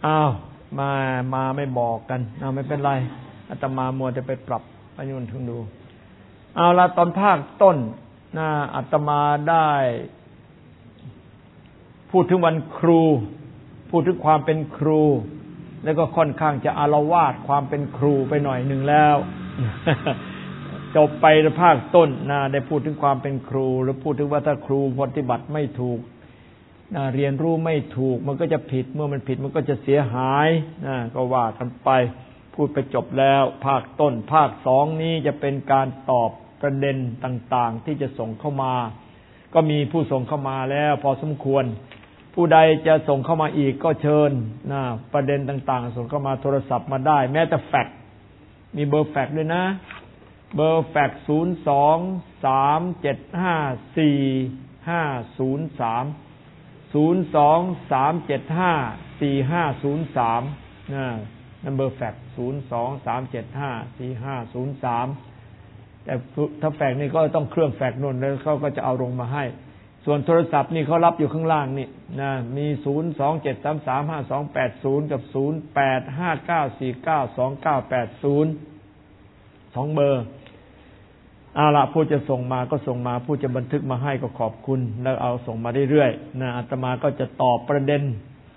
อ้าวมาไม่บอกกันไม่เป็นไรอาตมามัวจะไปปรับไปยุ่นถึงดูเอาละตอนภาคต้นอาตมาได้พูดถึงวันครูพูดถึงความเป็นครูแล้วก็ค่อนข้างจะอาละวาดความเป็นครูไปหน่อยหนึ่งแล้ว จบไปในภาคต้นได้พูดถึงความเป็นครูแล้วพูดถึงว่าถ้าครูปฏิบัติไม่ถูกเรียนรู้ไม่ถูกมันก็จะผิดเมื่อมันผิดมันก็จะเสียหายก็ว่ากันไปพูดไปจบแล้วภาคต้นภาคสองนี้จะเป็นการตอบประเด็นต่างๆที่จะส่งเข้ามาก็มีผู้ส่งเข้ามาแล้วพอสมควรผู้ใดจะส่งเข้ามาอีกก็เชิญประเด็นต่างๆส่งเข้ามาโทรศัพท์มาได้แม้แต่แฟกซ์มีเบอร์แฟกซ์ด้วยนะเบอร์แฟกซ์023754503 นั่นเบอร์แฟกซ์023754503แต่ถ้าแฟกซ์นี่ก็ต้องเครื่องแฟกซ์นู่นแล้วเขาก็จะเอาลงมาให้ส่วนโทรศัพท์นี่เขารับอยู่ข้างล่างนี่มี027335280กับ0859492980 2เบอร์เอาล่ะผู้จะส่งมาก็ส่งมาผู้จะบันทึกมาให้ก็ขอบคุณแล้วเอาส่งมาเรื่อยๆอาตมาก็จะตอบประเด็น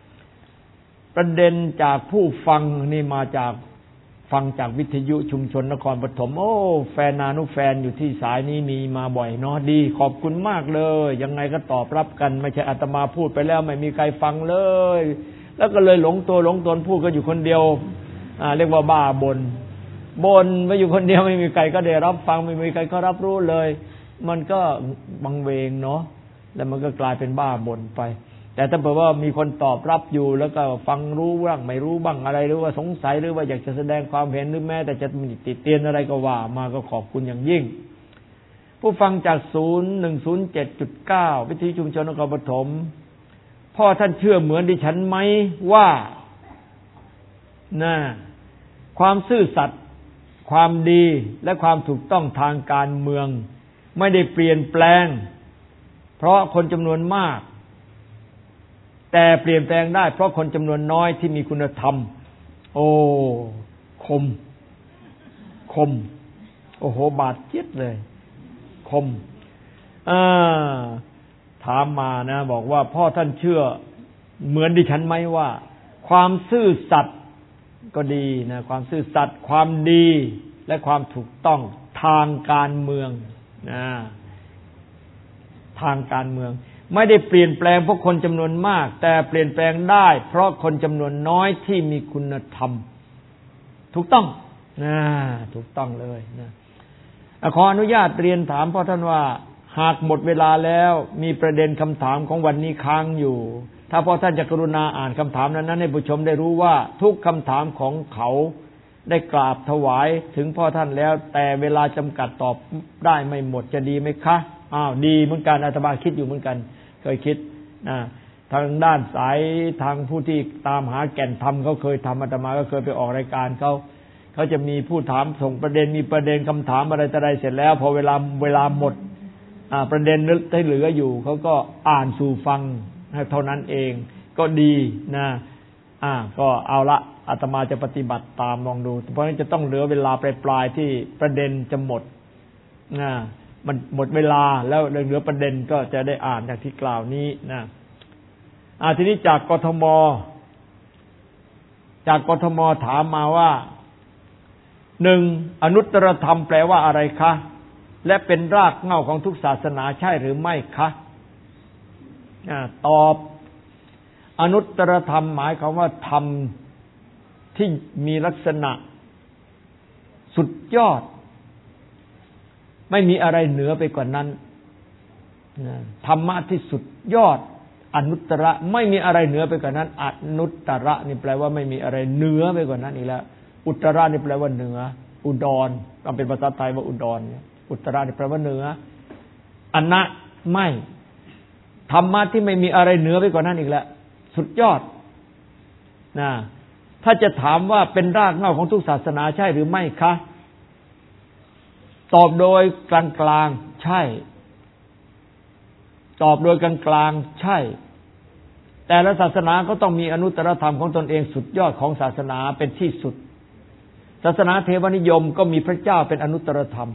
จากผู้ฟังนี่มาจากฟังจากวิทยุชุมชนนครปฐมแฟนนานุแฟนอยู่ที่สายนี้มีมาบ่อยเนาะดีขอบคุณมากเลยยังไงก็ตอบรับกันไม่ใช่อาตมาพูดไปแล้วไม่มีใครฟังเลยแล้วก็เลยหลงตัวหลงตนพูดก็อยู่คนเดียวเรียกว่าบ้าบ่นไปอยู่คนเดียวไม่มีใครก็ได้รับฟังไม่มีใครก็รับรู้เลยมันก็บังเวงเนาะแล้วมันก็กลายเป็นบ้าบ่นไปแต่ถ้าเผื่อว่ามีคนตอบรับอยู่แล้วก็ฟังรู้บ้างไม่รู้บ้างอะไรหรือว่าสงสัยหรือว่าอยากจะแสดงความเห็นหรือแม้แต่จะมีติเตียนอะไรก็ว่ามาก็ขอบคุณอย่างยิ่งผู้ฟังจาก0107.9วิทยุชุมชนนครปฐมพ่อท่านเชื่อเหมือนดิฉันไหมว่าความซื่อสัตย์ความดีและความถูกต้องทางการเมืองไม่ได้เปลี่ยนแปลงเพราะคนจำนวนมากแต่เปลี่ยนแปลงได้เพราะคนจำนวนน้อยที่มีคุณธรรมคมโอ้โหบาดเจ็บเลยคมถามมานะบอกว่าพ่อท่านเชื่อเหมือนดิฉันไหมว่าความซื่อสัตย์ก็ดีนะความซื่อสัตย์ความดีและความถูกต้องทางการเมืองทางการเมืองไม่ได้เปลี่ยนแปลงเพราะคนจำนวนมากแต่เปลี่ยนแปลงได้เพราะคนจำนวนน้อยที่มีคุณธรรมถูกต้องถูกต้องเลยนะขออนุญาตเรียนถามพ่อท่านว่าหากหมดเวลาแล้วมีประเด็นคำถามของวันนี้ค้างอยู่ถ้าพ่อท่านจะกรุณาอ่านคำถามนั้นให้ผู้ชมได้รู้ว่าทุกคำถามของเขาได้กราบถวายถึงพ่อท่านแล้วแต่เวลาจำกัดตอบได้ไม่หมดจะดีไหมคะดีเหมือนกันอาตมาคิดอยู่เหมือนกันเคยคิดทางด้านสายทางผู้ที่ตามหาแก่นธรรมเขาเคยทำอาตมาก็เคยไปออกรายการเขาจะมีผู้ถามส่งประเด็นมีประเด็นคำถามอะไรต่ออะไรเสร็จแล้วพอเวลาหมดประเด็นที่เหลืออยู่เขาก็อ่านสู่ฟังเท่านั้นเองก็ดีนะก็เอาละอาตมาจะปฏิบัติตามลองดูเพราะฉะนั้นจะต้องเหลือเวลาปลายที่ประเด็นจะหมดมันหมดเวลาแล้วเหลือประเด็นก็จะได้อ่านจากที่กล่าวนี้นะทีนี้จากกทมถามมาว่า1อนุตตรธรรมแปลว่าอะไรคะและเป็นรากเหง้าของทุกศาสนาใช่หรือไม่คะตอบอนุตตรธรรมหมายความว่าธรรมที่มีลักษณะสุดยอดไม่มีอะไรเหนือไปกว่านั้นธรรมะที่สุดยอดอนุตตระไม่มีอะไรเหนือไปกว่านั้นอนุตตระนี่แปลว่าไม่มีอะไรเหนือไปกว่านั้นอีกแล้วอุตตระนี่แปลว่าเหนืออุดรต้องเป็นภาษาไทยว่าอุดรอุตตระนี่แปลว่าเหนืออนะไม่ธรรมะที่ไม่มีอะไรเหนือไปกว่านั้นอีกแล้วสุดยอดถ้าจะถามว่าเป็นรากเหง้าของทุกศาสนาใช่หรือไม่คะตอบโดยกลางๆใช่ตอบโดยกลางๆใช่แต่ละศาสนาก็ต้องมีอนุตตรธรรมของตนเองสุดยอดของศาสนาเป็นที่สุดศาสนาเทวนิยมก็มีพระเจ้าเป็นอนุตตรธรรม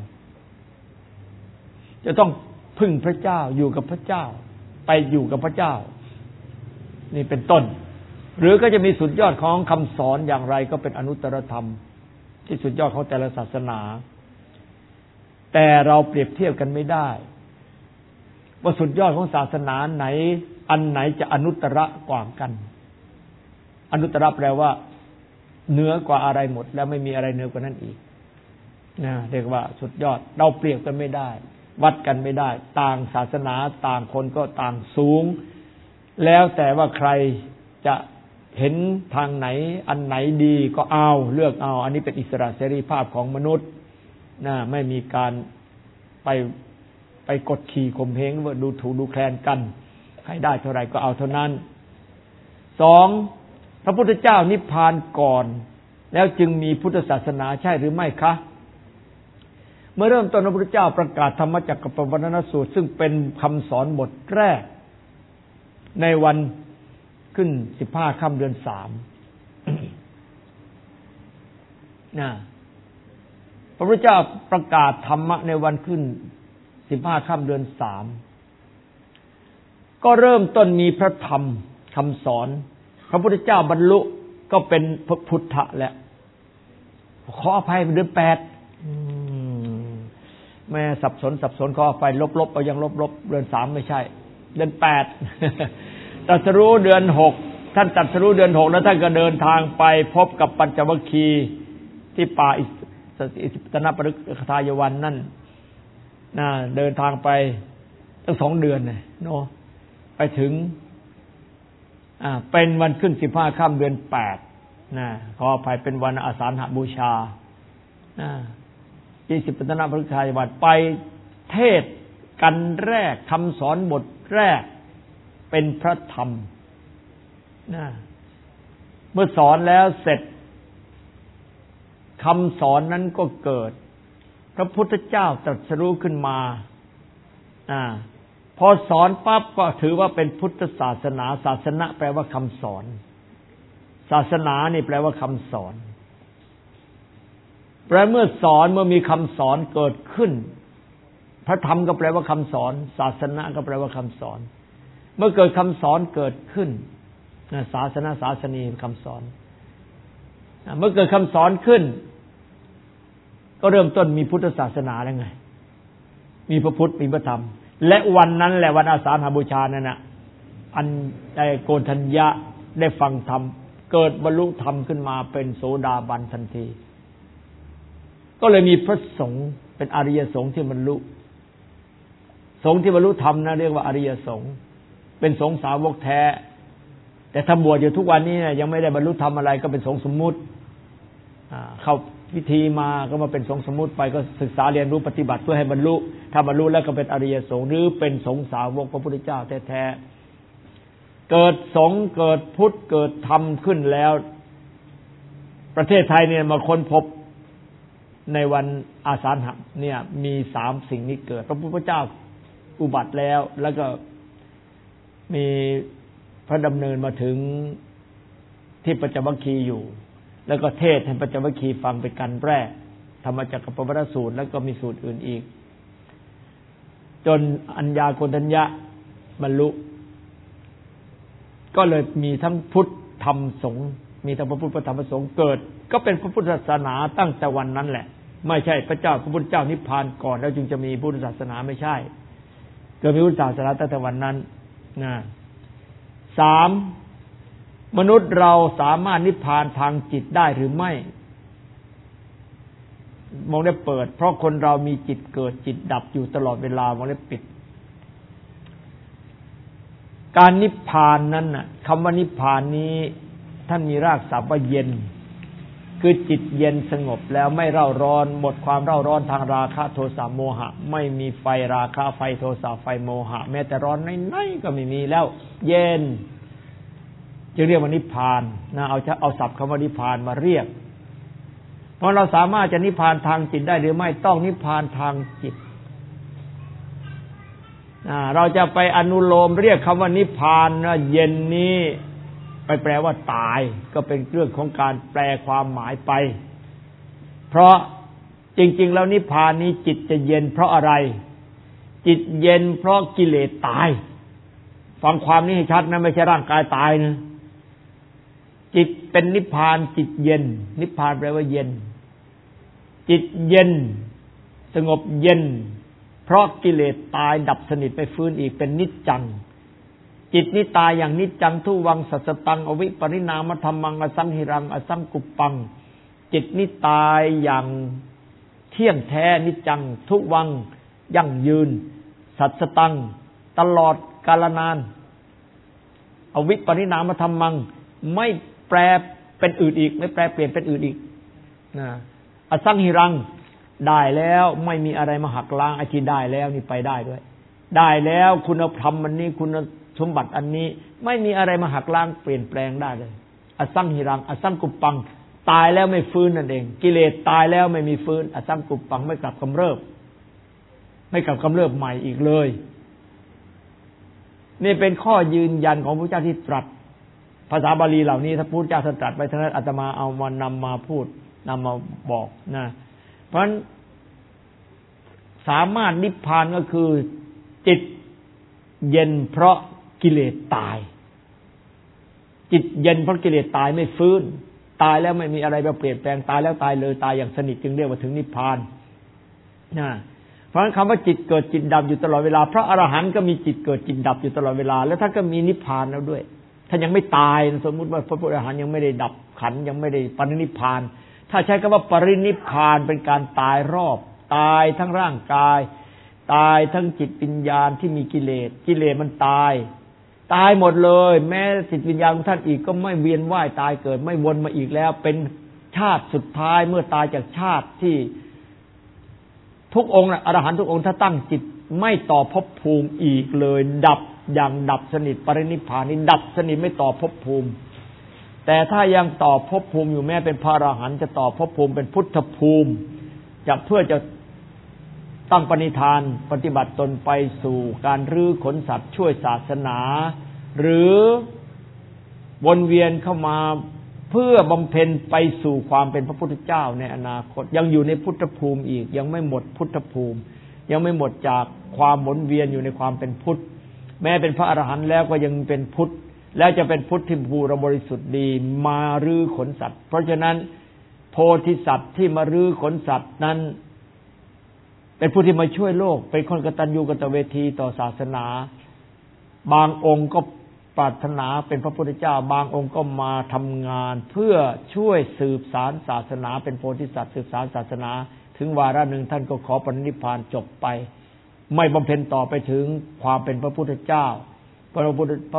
จะต้องพึ่งพระเจ้าอยู่กับพระเจ้าไปอยู่กับพระเจ้านี่เป็นต้นหรือก็จะมีสุดยอดของคำสอนอย่างไรก็เป็นอนุตตรธรรมที่สุดยอดของแต่ละศาสนาแต่เราเปรียบเทียบกันไม่ได้ว่าสุดยอดของศาสนาไหนอันไหนจะอนุตตรกว่ากันอนุตตรแปลว่าเหนือกว่าอะไรหมดแล้วไม่มีอะไรเหนือกว่านั้นอีกนะเรียกว่าสุดยอดเราเปรียบกันไม่ได้วัดกันไม่ได้ต่างศาสนาต่างคนก็ต่างสูงแล้วแต่ว่าใครจะเห็นทางไหนอันไหนดีก็เอาเลือกเอาอันนี้เป็นอิสระเสรีภาพของมนุษย์นะไม่มีการไปกดขี่ข่มเหงว่าดูถูกดูแคลนกันใครได้เท่าไหร่ก็เอาเท่านั้นสองพระพุทธเจ้านิพพานก่อนแล้วจึงมีพุทธศาสนาใช่หรือไม่คะเมื่อเริ่มต้นพระพุทธเจ้าประกาศธรรมจักรปวัตนสูตรซึ่งเป็นคำสอนบทแรกในวันขึ้น15 ค่ำเดือน 3 พระพุทธเจ้าประกาศธรรมะในวันขึ้น15 ค่ำเดือน 3ก็เริ่มต้นมีพระธรรมคำสอนพระพุทธเจ้าบรรลุก็เป็นพระพุทธะแล้วขออภัยเดือน 8แม่สับสนขออภัยลบเอายังลบเดือน 3ไม่ใช่เดือน 8ตรัสรู้เดือน 6ท่านตรัสรู้เดือน 6แล้วท่านก็เดินทางไปพบกับปัญจวัคคีย์ที่ป่าอิสิปตนปริคทายวันนั่นเดินทางไปตั้ง2 เดือนเนาะไปถึงเป็นวันขึ้น15 ค่ำเดือน 8ขออภัยเป็นวันอาสาฬหบูชาอิสิปตนปริคทายวันไปเทศกันแรกคำสอนบทแรกเป็นพระธรรมเมื่อสอนแล้วเสร็จคำสอนนั้นก็เกิดพระพุทธเจ้าตรัสรู้ขึ้นมาพอสอนปั๊บก็ถือว่าเป็นพุทธศาสนาศาสนะแปลว่าคำสอนศาสนานี่แปลว่าคำสอนแปลเมื่อสอนเมื่อมีคำสอนเกิดขึ้นพระธรรมก็แปลว่าคำสอนศาสนะก็แปลว่าคำสอนเมื่อเกิดคำสอนเกิดขึ้นศาสนาศาสนีคำสอนเมื่อเกิดคำสอนขึ้นก็เริ่มต้นมีพุทธศาสนาแล้วไงมีพระพุทธมีพระธรรมและวันนั้นแหละวันอาสาฬหบูชานั่นน่ะอันได้โกณฑัญญะได้ฟังธรรมเกิดบรรลุธรรมขึ้นมาเป็นโสดาบันทันทีก็เลยมีพระสงฆ์เป็นอริยสงฆ์ที่บรรลุสงฆ์ที่บรรลุธรรมนะเรียกว่าอริยสงฆ์เป็นสงฆ์สาวกแท้แต่ถ้าบวชอยู่ทุกวันนี้เนี่ยยังไม่ได้บรรลุธรรมอะไรก็เป็นสงฆ์สมมุติเข้าพิธีมาก็มาเป็นสงฆ์สมมุติไปก็ศึกษาเรียนรู้ปฏิบัติเพื่อให้บรรลุถ้าบรรลุแล้วก็เป็นอริยสงฆ์หรือเป็นสงฆ์สาวกพระพุทธเจ้าแท้ๆเกิดสงฆ์เกิดพุทธเกิดธรรมขึ้นแล้วประเทศไทยเนี่ยมาค้นพบในวันอาสาฬหะเนี่ยมี3สิ่งนี้เกิดพระพุทธเจ้าอุบัติแล้วก็มีพระดำเนินมาถึงที่ปัญจวัคคีย์อยู่แล้วก็เทศให้ปัญจวัคคีย์ฟังเป็นการแรกธรรมจักรปวัตนสูตรแล้วก็มีสูตรอื่นอีกจนอัญญาโกณฑัญญะบรรลุก็เลยมีทั้งพุทธธรรมสงฆ์มีทั้งพระพุทธพระธรรมพระสงฆ์เกิดก็เป็นพระพุทธศาสนาตั้งแต่วันนั้นแหละไม่ใช่พระพุทธเจ้านิพพานก่อนแล้วจึงจะมีพุทธศาสนาไม่ใช่เกิดมีพุทธศาสนาตั้งแต่วันนั้น3มนุษย์เราสามารถนิพพานทางจิตได้หรือไม่มองได้เปิดเพราะคนเรามีจิตเกิดจิตดับอยู่ตลอดเวลามองได้ปิดการนิพพานนั้นน่ะคำว่านิพพานนี้ท่านมีรากศัพท์ว่าเย็นคือจิตเย็นสงบแล้วไม่เร่าร้อนหมดความเร่าร้อนทางราคะโทสะโมหะไม่มีไฟราคะไฟโทสะไฟโมหะแม้แต่ร้อนน้อยๆก็ไม่มีแล้วเย็นจึงเรียกว่านิพพานนะเอาศัพท์คำว่านิพพานมาเรียกเพราะเราสามารถจะนิพพานทางจิตได้หรือไม่ต้องนิพพานทางจิตเราจะไปอนุโลมเรียกคำว่านิพพานว่าเย็นนี้ไปแปลว่าตายก็เป็นเรื่องของการแปลความหมายไปเพราะจริงๆแล้วนิพพานนี้จิตจะเย็นเพราะอะไรจิตเย็นเพราะกิเลสตายฟังความนี้ให้ชัดนะไม่ใช่ร่างกายตายนะจิตเป็นนิพพานจิตเย็นนิพพานแปลว่าเย็นจิตเย็นสงบเย็นเพราะกิเลสตายดับสนิทไปฟื้นอีกเป็นนิจจังจิตนี้ตายอย่างนิจจังทุวังสัสสตังอวิปริณามธรรมังอสังหิรังอสังกุปปังจิตนี้ตายอย่างเที่ยงแท้นิจจังทุวังยั่งยืนสัสสตังตลอดกาลนานอวิปริณามธรรมังไม่แปรเป็นอื่นอีกไม่แปรเปลี่ยนเป็นอื่นอีกนะอสังหิรังได้แล้วไม่มีอะไรมาหักล้างไอ้ที่ได้แล้วนี่ไปได้ด้วยได้แล้วคุณธรรมอันนี้คุณสมบัติอันนี้ไม่มีอะไรมาหักล้างเปลี่ยนแปลงได้เลยอสังหิรังอสังกุปปังตายแล้วไม่ฟื้นนั่นเองกิเลสตายแล้วไม่มีฟื้นอสังกุปปังไม่กลับกำเริบไม่กลับกำเริบใหม่อีกเลยนี่เป็นข้อยืนยันของพระเจ้าที่ตรัสภาษาบาลีเหล่านี้ถ้าพุทธเจ้าตรัสไปทั้งนั้นอาตมาเอามานำมาพูดนำมาบอกนะเพราะฉะนั้นสามารถนิพพานก็คือจิตเย็นเพราะกิเลสตายจิตเย็นเพราะกิเลสตายไม่ฟื้นตายแล้วไม่มีอะไรมาเปลี่ยนแปลงตายแล้วตายเลยตายอย่างสนิทจึงเรียกว่าถึงนิพพานนะเพราะฉะนั้นคำว่าจิตเกิดจิตดับอยู่ตลอดเวลาพระอรหันต์ก็มีจิตเกิดจิตดับอยู่ตลอดเวลาแล้วท่านก็มีนิพพานแล้วด้วยท่านยังไม่ตายสมมุติว่าพระพุทธอรหันต์ยังไม่ได้ดับขันธ์ยังไม่ได้ปรินิพพานถ้าใช้คำว่าปรินิพพานเป็นการตายรอบตายทั้งร่างกายตายทั้งจิตวิญญาณที่มีกิเลสกิเลสมันตายหมดเลยแม้จิตวิญญาณของท่านอีกก็ไม่เวียนว่ายตายเกิดไม่วนมาอีกแล้วเป็นชาติสุดท้ายเมื่อตายจากชาติที่ทุกองค์อรหันต์ทุกองค์ถ้าตั้งจิตไม่ต่อภพภูมิอีกเลยดับอย่างดับสนิทปรินิพพานนี้ดับสนิทไม่ต่อภพภูมิแต่ถ้ายังต่อภพภูมิอยู่แม้เป็นพระอรหันต์จะต่อภพภูมิเป็นพุทธภูมิจะเพื่อจะตั้งปณิธานปฏิบัติตนไปสู่การรื้อขนสัตว์ช่วยศาสนาหรือวนเวียนเข้ามาเพื่อบำเพ็ญไปสู่ความเป็นพระพุทธเจ้าในอนาคตยังอยู่ในพุทธภูมิอีกยังไม่หมดพุทธภูมิยังไม่หมดจากความหมุนเวียนอยู่ในความเป็นพุทธแม้เป็นพระอรหันต์แล้วก็ยังเป็นพุทธแล้วจะเป็นพุทธที่บูรบริสุทธิ์ดีมารื้อขนสัตว์เพราะฉะนั้นโพธิสัตว์ที่มารื้อขนสัตว์นั้นเป็นผู้ที่มาช่วยโลกเป็นคนกตัญญูกตเวทีต่อศาสนาบางองค์ก็ปรารถนาเป็นพระพุทธเจ้าบางองค์ก็มาทำงานเพื่อช่วยสืบสานศาสนาเป็นโพธิสัตว์สืบสานศาสนาถึงวาระหนึ่งท่านก็ขอปรินิพพานจบไปไม่บำเพ็ญต่อไปถึงความเป็นพระพุทธเจ้าพระ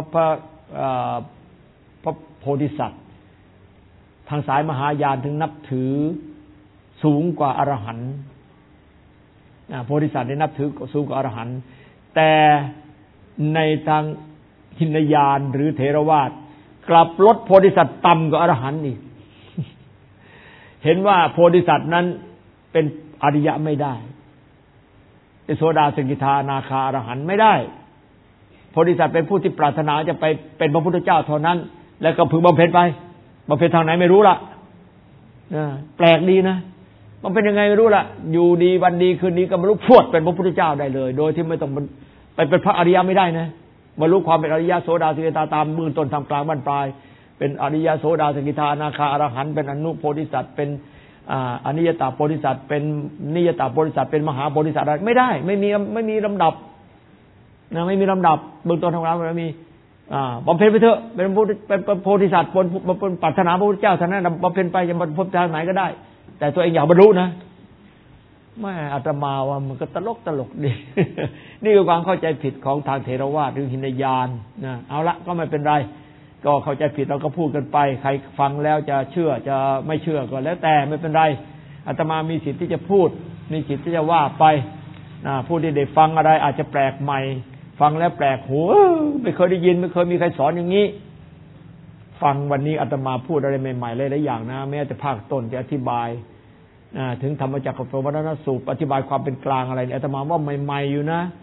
โพธิสัตว์ทางสายมหายานถึงนับถือสูงกว่าอรหันต์โพธิสัตว์ได้นับถือสูงกว่าอรหันต์แต่ในทางหินยานหรือเถรวาทกลับลดโพธิสัตว์ต่ำกว่าอรหันต์อีกเห็นว่าโพธิสัตว์นั้นเป็นอริยะไม่ได้เป็นโสดาสกิทาอนาคาอรหันต์ไม่ได้โพธิสัตว์เป็นผู้ที่ปรารถนาจะไปเป็นพระพุทธเจ้าเท่านั้นแล้วก็พึงบำเพ็ญไปบำเพ็ญทางไหนไม่รู้ละแปลกดีนะมันเป็นยังไงไม่รู้ละอยู่ดีวันดีคืนนี้ก็บรรลุพรวดเป็นพระพุทธเจ้าได้เลยโดยที่ไม่ต้องไปเป็นพระอริยะไม่ได้นะบรรลุความเป็นอริยะโสดาสกิทาตามเบื้องต้นทำกลางบรรปลายเป็นอริยะโสดาสกิทาอนาคาอรหันต์เป็นอนุโพธิสัตว์เป็นอนิยตโพธิสัตว์เป็นนิยตโพธิสัตว์เป็นมหาโพธิสัตว์อะไรไม่ได้ไม่มีลำดับนะไม่มีลำดับเบื้องต้นทำกลางมันมีบำเพ็ญไปเถอะเป็นโพธิสัตว์เป็นปรารถนาพระพุทธเจ้าท่านนั้นบำเพ็ญไปจะบรรลุทางไหนก็ได้แต่ตัวเองอยากบรรลุนะไม่อาตมาว่ามันก็ตลกดี นี่คือความเข้าใจผิดของทางเถรวาทหรือหินยานนะเอาละก็ไม่เป็นไรก็เข้าใจผิดเราก็พูดกันไปใครฟังแล้วจะเชื่อจะไม่เชื่อก็แล้วแต่ไม่เป็นไรอาตมามีสิทธิ์ที่จะพูดมีสิทธิ์ที่จะว่าไปผู้ที่ได้ฟังอะไรอาจจะแปลกใหม่ฟังแล้วแปลกหูไม่เคยได้ยินไม่เคยมีใครสอนอย่างนี้ฟังวันนี้อาตมาพูดอะไรใหม่ๆหลายๆอย่างนะแม้แต่ภาคต้นที่อธิบายถึงธรรมจักรกับปวัตนสูตรอธิบายความเป็นกลางอะไรอาตมาว่าใหม่ๆอยู่นะ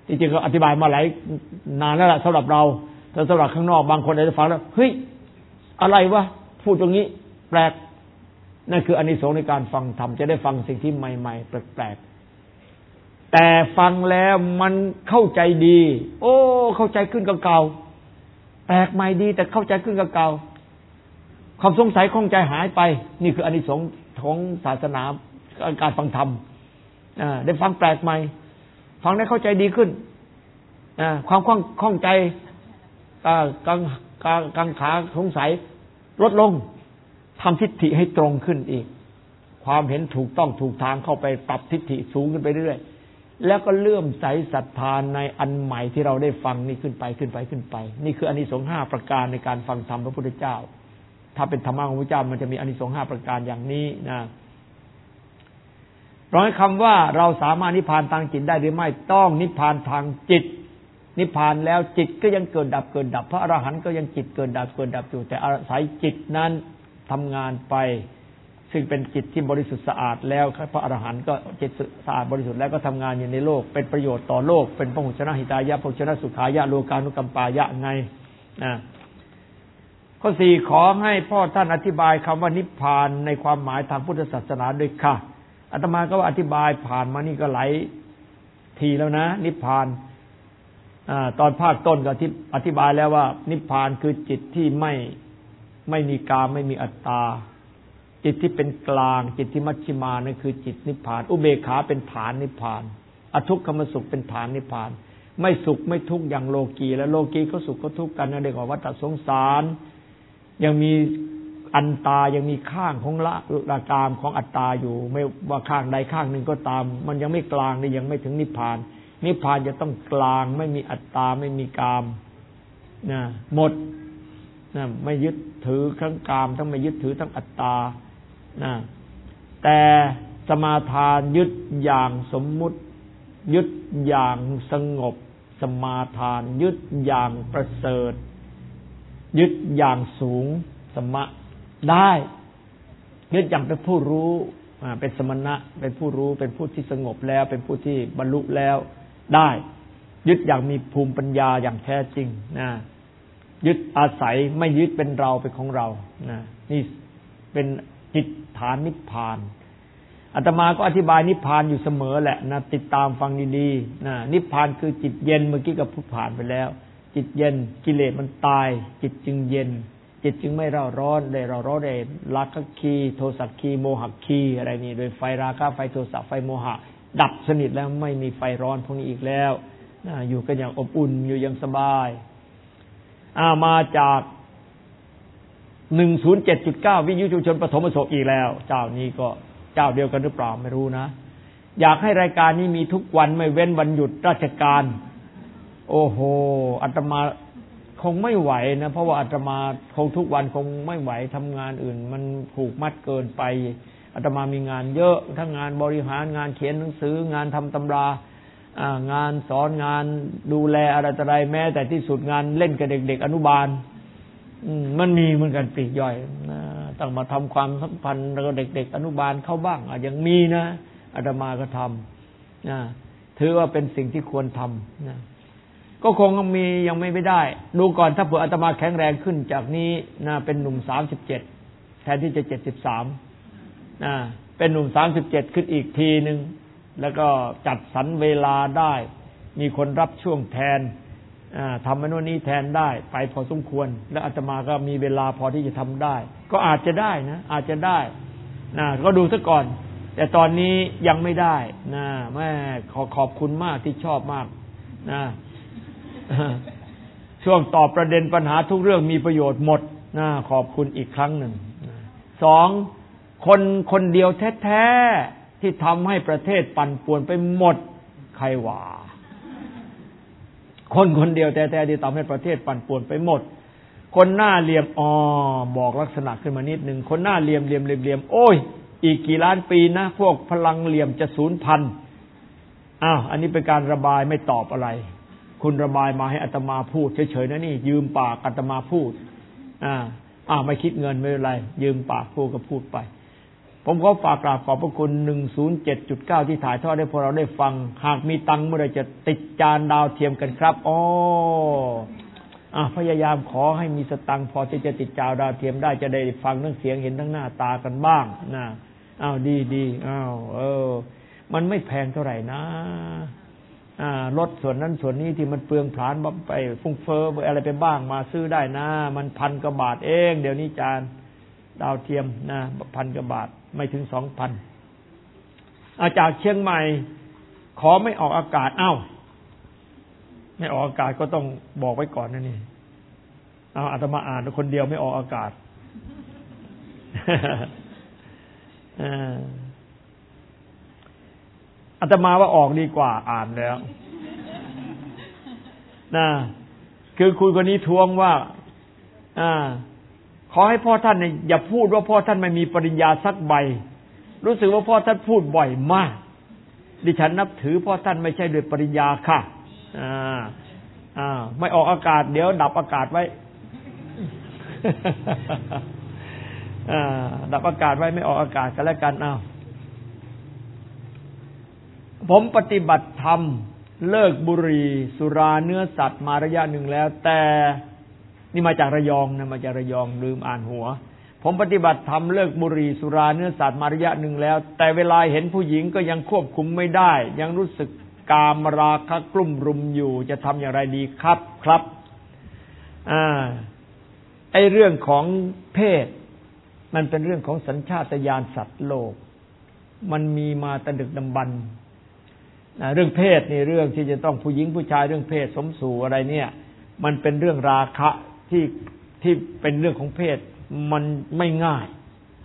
จริงๆก็อธิบายมาหลายนานแล้วล่ะสำหรับเราแต่สำหรับข้างนอกบางคนอาจจะฟังแล้วเฮ้ยอะไรวะพูดตรงนี้แปลกนั่นคืออานิสงส์ในการฟังธรรมจะได้ฟังสิ่งที่ใหม่ๆแปลกๆแต่ฟังแล้วมันเข้าใจดีโอ้เข้าใจขึ้นกับเก่าแปลกใหม่ดีแต่เข้าใจขึ้นกับเก่าความสงสัยข้องใจหายไปนี่คืออานิสงส์ของศาสนาการฟังธรรมได้ฟังแปลกใหม่ฟังได้เข้าใจดีขึ้นความข้องใจกังขาสงสัยลดลงทำทิฏฐิให้ตรงขึ้นอีกความเห็นถูกต้องถูกทางเข้าไปปรับทิฏฐิสูงขึ้นไปเรื่อยแล้วก็เลื่อมใสศรัทธาในอันใหม่ที่เราได้ฟังนี่ขึ้นไปนี่คืออานิสงส์5ประการในการฟังธรรมพระพุทธเจ้าถ้าเป็นธรรมะของพระเจ้ามันจะมีอานิสงส์5ประการอย่างนี้นะร้อยคำว่าเราสามารถนิพพานทางจิตได้หรือไม่ต้องนิพพานทางจิตนิพพานแล้วจิตก็ยังเกิดดับพระอรหันต์ก็ยังจิตเกิดดับอยู่แต่อาศัยจิตนั้นทำงานไปซึ่งเป็นจิตที่บริสุทธิ์สะอาดแล้วพระอรหันต์ก็จิตสะอาดบริสุทธิ์แล้วก็ทำงานอยู่ในโลกเป็นประโยชน์ต่อโลกเป็นพหุชนะหิตายะพหุชนะสุขายะโลกานุกัมปายะไงข้อ4ขอให้พ่อท่านอธิบายคำว่านิพพานในความหมายทางพุทธศาสนาด้วยค่ะอาตมาก็อธิบายผ่านมานี่ก็หลายทีแล้วนะนิพพานตอนภาคต้นก็อธิบายแล้วว่านิพพานคือจิตที่ไม่มีกามไม่มีอัตตาจิตที่เป็นกลางจิตที่มัชฌิมานั่นคือจิตนิพพานอุเบกขาเป็นฐานนิพพานอทุกขมสุขเป็นฐานนิพพานไม่สุขไม่ทุกข์อย่างโลกีและโลกีก็สุขก็ทุกข์กันนั่นเรียกว่าวัฏสงสารยังมีอันตายังมีข้างของละกามของอัตตาอยู่ไม่ว่าข้างใดข้างหนึ่งก็ตามมันยังไม่กลางนี่ยังไม่ถึงนิพพานนิพพานจะต้องกลางไม่มีอัตตาไม่มีกามนะหมดนะไม่ยึดถือทั้งกามทั้งไม่ยึดถือทั้งอัตตานะแต่สมาทานยึดอย่างสมมุติยึดอย่างสงบสมาทานยึดอย่างประเสริฐยึดอย่างสูงสมะได้ยึดอย่างเป็นผู้รู้เป็นสมณะเป็นผู้รู้เป็นผู้ที่สงบแล้วเป็นผู้ที่บรรลุแล้วได้ยึดอย่างมีภูมิปัญญาอย่างแท้จริงนะยึดอาศัยไม่ยึดเป็นเราเป็นของเรานะนี่เป็นจิตฐานนิพพานอาตมาก็อธิบายนิพพานอยู่เสมอแหละนะติดตามฟังดีๆนะนิพพานคือจิตเย็นเมื่อกี้ก็พูดผ่านไปแล้วจิตเย็นกิเลสมันตายจิตจึงเย็นจิตจึงไม่เร่าร้อนได้ราคะคีโทสะคีโมหะคีอะไรนี่โดยไฟราคะไฟโทสะไฟโมหะดับสนิทแล้วไม่มีไฟร้อนพวกนี้อีกแล้วอยู่กันอย่างอบอุ่นอยู่อย่างสบายมาจาก 107.9 วิทยุชุมชนปฐมอโศกอีกแล้วเจ้านี้ก็เจ้าเดียวกันหรือเปล่าไม่รู้นะอยากให้รายการนี้มีทุกวันไม่เว้นวันหยุดราชการโอ้โหอาตมาคงไม่ไหวนะเพราะว่าอาตมาคงทุกวันคงไม่ไหวทำงานอื่นมันผูกมัดเกินไปอาตมามีงานเยอะทั้งงานบริหารงานเขียนหนังสืองานทำตำรางานสอนงานดูแลอะไรต่ออะไรแม้แต่ที่สุดงานเล่นกับเด็กๆอนุบาลมันมีเหมือนกันปลีกย่อยต้องมาทำความสัมพันธ์กับเด็กๆอนุบาลเข้าบ้างยังมีนะอาตมาก็ทำถือว่าเป็นสิ่งที่ควรทำนะก็คงมียังไม่ได้ดูก่อนถ้าเผื่ออาตมาแข็งแรงขึ้นจากนี้นะเป็นหนุ่ม37แทนที่จะ73นะเป็นหนุ่ม37ขึ้นอีกทีนึงแล้วก็จัดสรรเวลาได้มีคนรับช่วงแทนทำโน่นนี้แทนได้ไปพอสมควรแล้วอาตมาก็มีเวลาพอที่จะทำได้ก็อาจจะได้นะอาจจะได้นะก็ดูซะก่อนแต่ตอนนี้ยังไม่ได้นะแม่ขอบคุณมากที่ชอบมากนะช่วงตอบประเด็นปัญหาทุกเรื่องมีประโยชน์หมดนะขอบคุณอีกครั้งหนึ่ง2คนเดียวแท้ๆที่ทำให้ประเทศปั่นป่วนไปหมดใครว่าคนเดียวแท้ๆที่ทำให้ประเทศปั่นป่วนไปหมดคนหน้าเหลี่ยมบอกลักษณะขึ้นมานิดนึงคนหน้าเหลี่ยมโอ้ยอีกกี่ล้านปีนะพวกพลังเหลี่ยมจะสูญพันธุ์อันนี้เป็นการระบายไม่ตอบอะไรคุณระบายมาให้อาตมาพูดเฉยๆนะนี่ยืมปากอาตมาพูดไม่คิดเงินไม่เป็นไรยืมปากพูดก็พูดไปผมขอฝากกราบขอบพระคุณ 107.9 ที่ถ่ายทอดให้พวกเราได้ฟังหากมีตังค์เมื่อไรจะติดจานดาวเทียมกันครับพยายามขอให้มีสตังค์พอที่จะติดจานดาวเทียมได้จะได้ฟังทั้งเสียงเห็นทั้งหน้าตากันบ้างนะดีมันไม่แพงเท่าไหร่นะลดส่วนนั้นส่วนนี้ที่มันเปลืองผลาญไปฟุ้งเฟ้ออะไรไปบ้างมาซื้อได้นะมัน1,000 กว่าบาทเองเดี๋ยวนี้จานดาวเทียมนะ1,000 กว่าบาทไม่ถึง 2,000 จากเชียงใหม่ขอไม่ออกอากาศไม่ออกอากาศก็ต้องบอกไว้ก่อนนะนี่อาตมาอ่านคนเดียวไม่ออกอากาศอาตมาว่าออกดีกว่าอ่านแล้วนะคือคุณคนนี้ทวงว่าขอให้พ่อท่านเนี่ยอย่าพูดว่าพ่อท่านไม่มีปริญญาสักใบรู้สึกว่าพ่อท่านพูดบ่อยมากดิฉันนับถือพ่อท่านไม่ใช่ด้วยปริญญาค่ะไม่ออกอากาศเดี๋ยวดับอากาศไว้ดับอากาศไว้ไม่ออกอากาศกันแล้วกันผมปฏิบัติธรรมเลิกบุหรี่สุราเนื้อสัตว์มาระยะหนึ่งแล้วแต่นี่มาจากระยองนะมาจากระยองลืมอ่านหัวผมปฏิบัติธรรมเลิกบุหรี่สุราเนื้อสัตว์มาระยะหนึ่งแล้วแต่เวลาเห็นผู้หญิงก็ยังควบคุมไม่ได้ยังรู้สึกกามราคะกลุ่มรุมอยู่จะทำอย่างไรดีครับไอ้เรื่องของเพศมันเป็นเรื่องของสัญชาตญาณสัตว์โลกมันมีมาแต่ดึกดำบรรพ์เรื่องเพศนี่เรื่องที่จะต้องผู้หญิงผู้ชายเรื่องเพศสมสู่อะไรเนี่ยมันเป็นเรื่องราคะที่เป็นเรื่องของเพศมันไม่ง่าย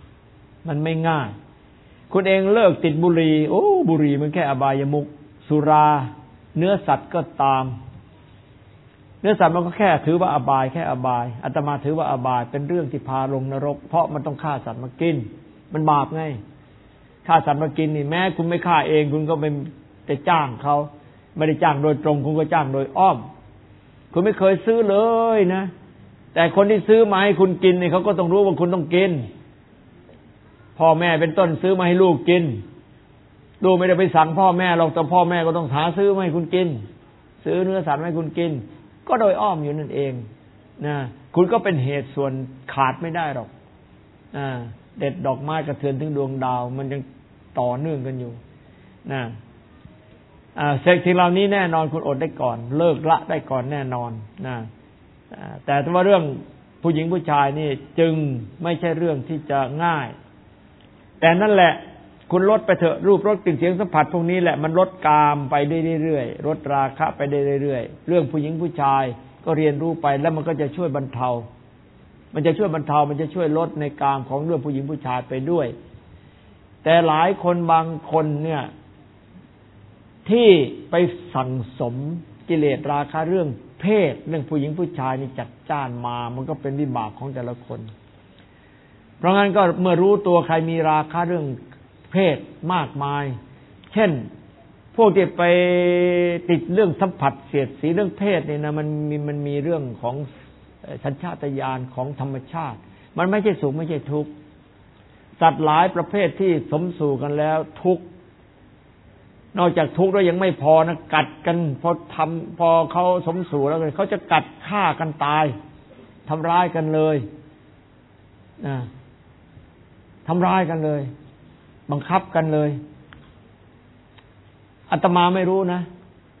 คุณเองเลิกติดบุหรี่บุหรี่มันแค่อบายมุขสุราเนื้อสัตว์ก็ตามเนื้อสัตว์มันก็แค่ถือว่าอบายแค่อบายอาตมาถือว่าอบายเป็นเรื่องที่พาลงนรกเพราะมันต้องฆ่าสัตว์มากินมันบาปไงฆ่าสัตว์มากินนี่แม้คุณไม่ฆ่าเองคุณก็เป็นจะจ้างเขาไม่ได้จ้างโดยตรงคุณก็จ้างโดยอ้อมคุณไม่เคยซื้อเลยนะแต่คนที่ซื้อมาให้คุณกินนี่เขาก็ต้องรู้ว่าคุณต้องกินพ่อแม่เป็นต้นซื้อมาให้ลูกกินลูกไม่ได้ไปสั่งพ่อแม่หรอกแต่พ่อแม่ก็ต้องหาซื้อมาให้คุณกินซื้อเนื้อสัตว์มาให้คุณกินก็โดยอ้อมอยู่นั่นเองนะคุณก็เป็นเหตุส่วนขาดไม่ได้หรอกเด็ดดอกไม้กระเทือนถึงดวงดาวมันยังต่อเนื่องกันอยู่นะเสกสิ่งเหล่านี้แน่นอนคุณอดได้ก่อนเลิกละได้ก่อนแน่นอนนะแต่ว่าเรื่องผู้หญิงผู้ชายนี่จึงไม่ใช่เรื่องที่จะง่ายแต่นั่นแหละคุณลดไปเถอะรูปรสกลิ่นเสียงสัมผัสพวกนี้แหละมันลดกามไปได้เรื่อยๆลดราคะไปได้เรื่อยๆเรื่องผู้หญิงผู้ชายก็เรียนรู้ไปแล้วมันก็จะช่วยบรรเทามันจะช่วยลดในกามของเรื่องผู้หญิงผู้ชายไปด้วยแต่หลายคนบางคนเนี่ยที่ไปสั่งสมกิเลสราคะเรื่องเพศเรื่องผู้หญิงผู้ชายนี่จัดจ้านมามันก็เป็นวิบากของแต่ละคนเพราะงั้นก็เมื่อรู้ตัวใครมีราคะเรื่องเพศมากมายเช่นพวกที่ไปติดเรื่องสัมผัสเสียดสีเรื่องเพศนี่นะมันมีเรื่องของสัญชาตญาณของธรรมชาติมันไม่ใช่สุขไม่ใช่ทุกข์สัตว์หลายประเภทที่สมสู่กันแล้วทุกข์นอกจากทุกข์แล้วยังไม่พอนะกัดกันพอเขาสมสู่แล้วเขาจะกัดฆ่ากันตายทำร้ายกันเลยทำร้ายกันเลยบังคับกันเลยอาตมาไม่รู้นะ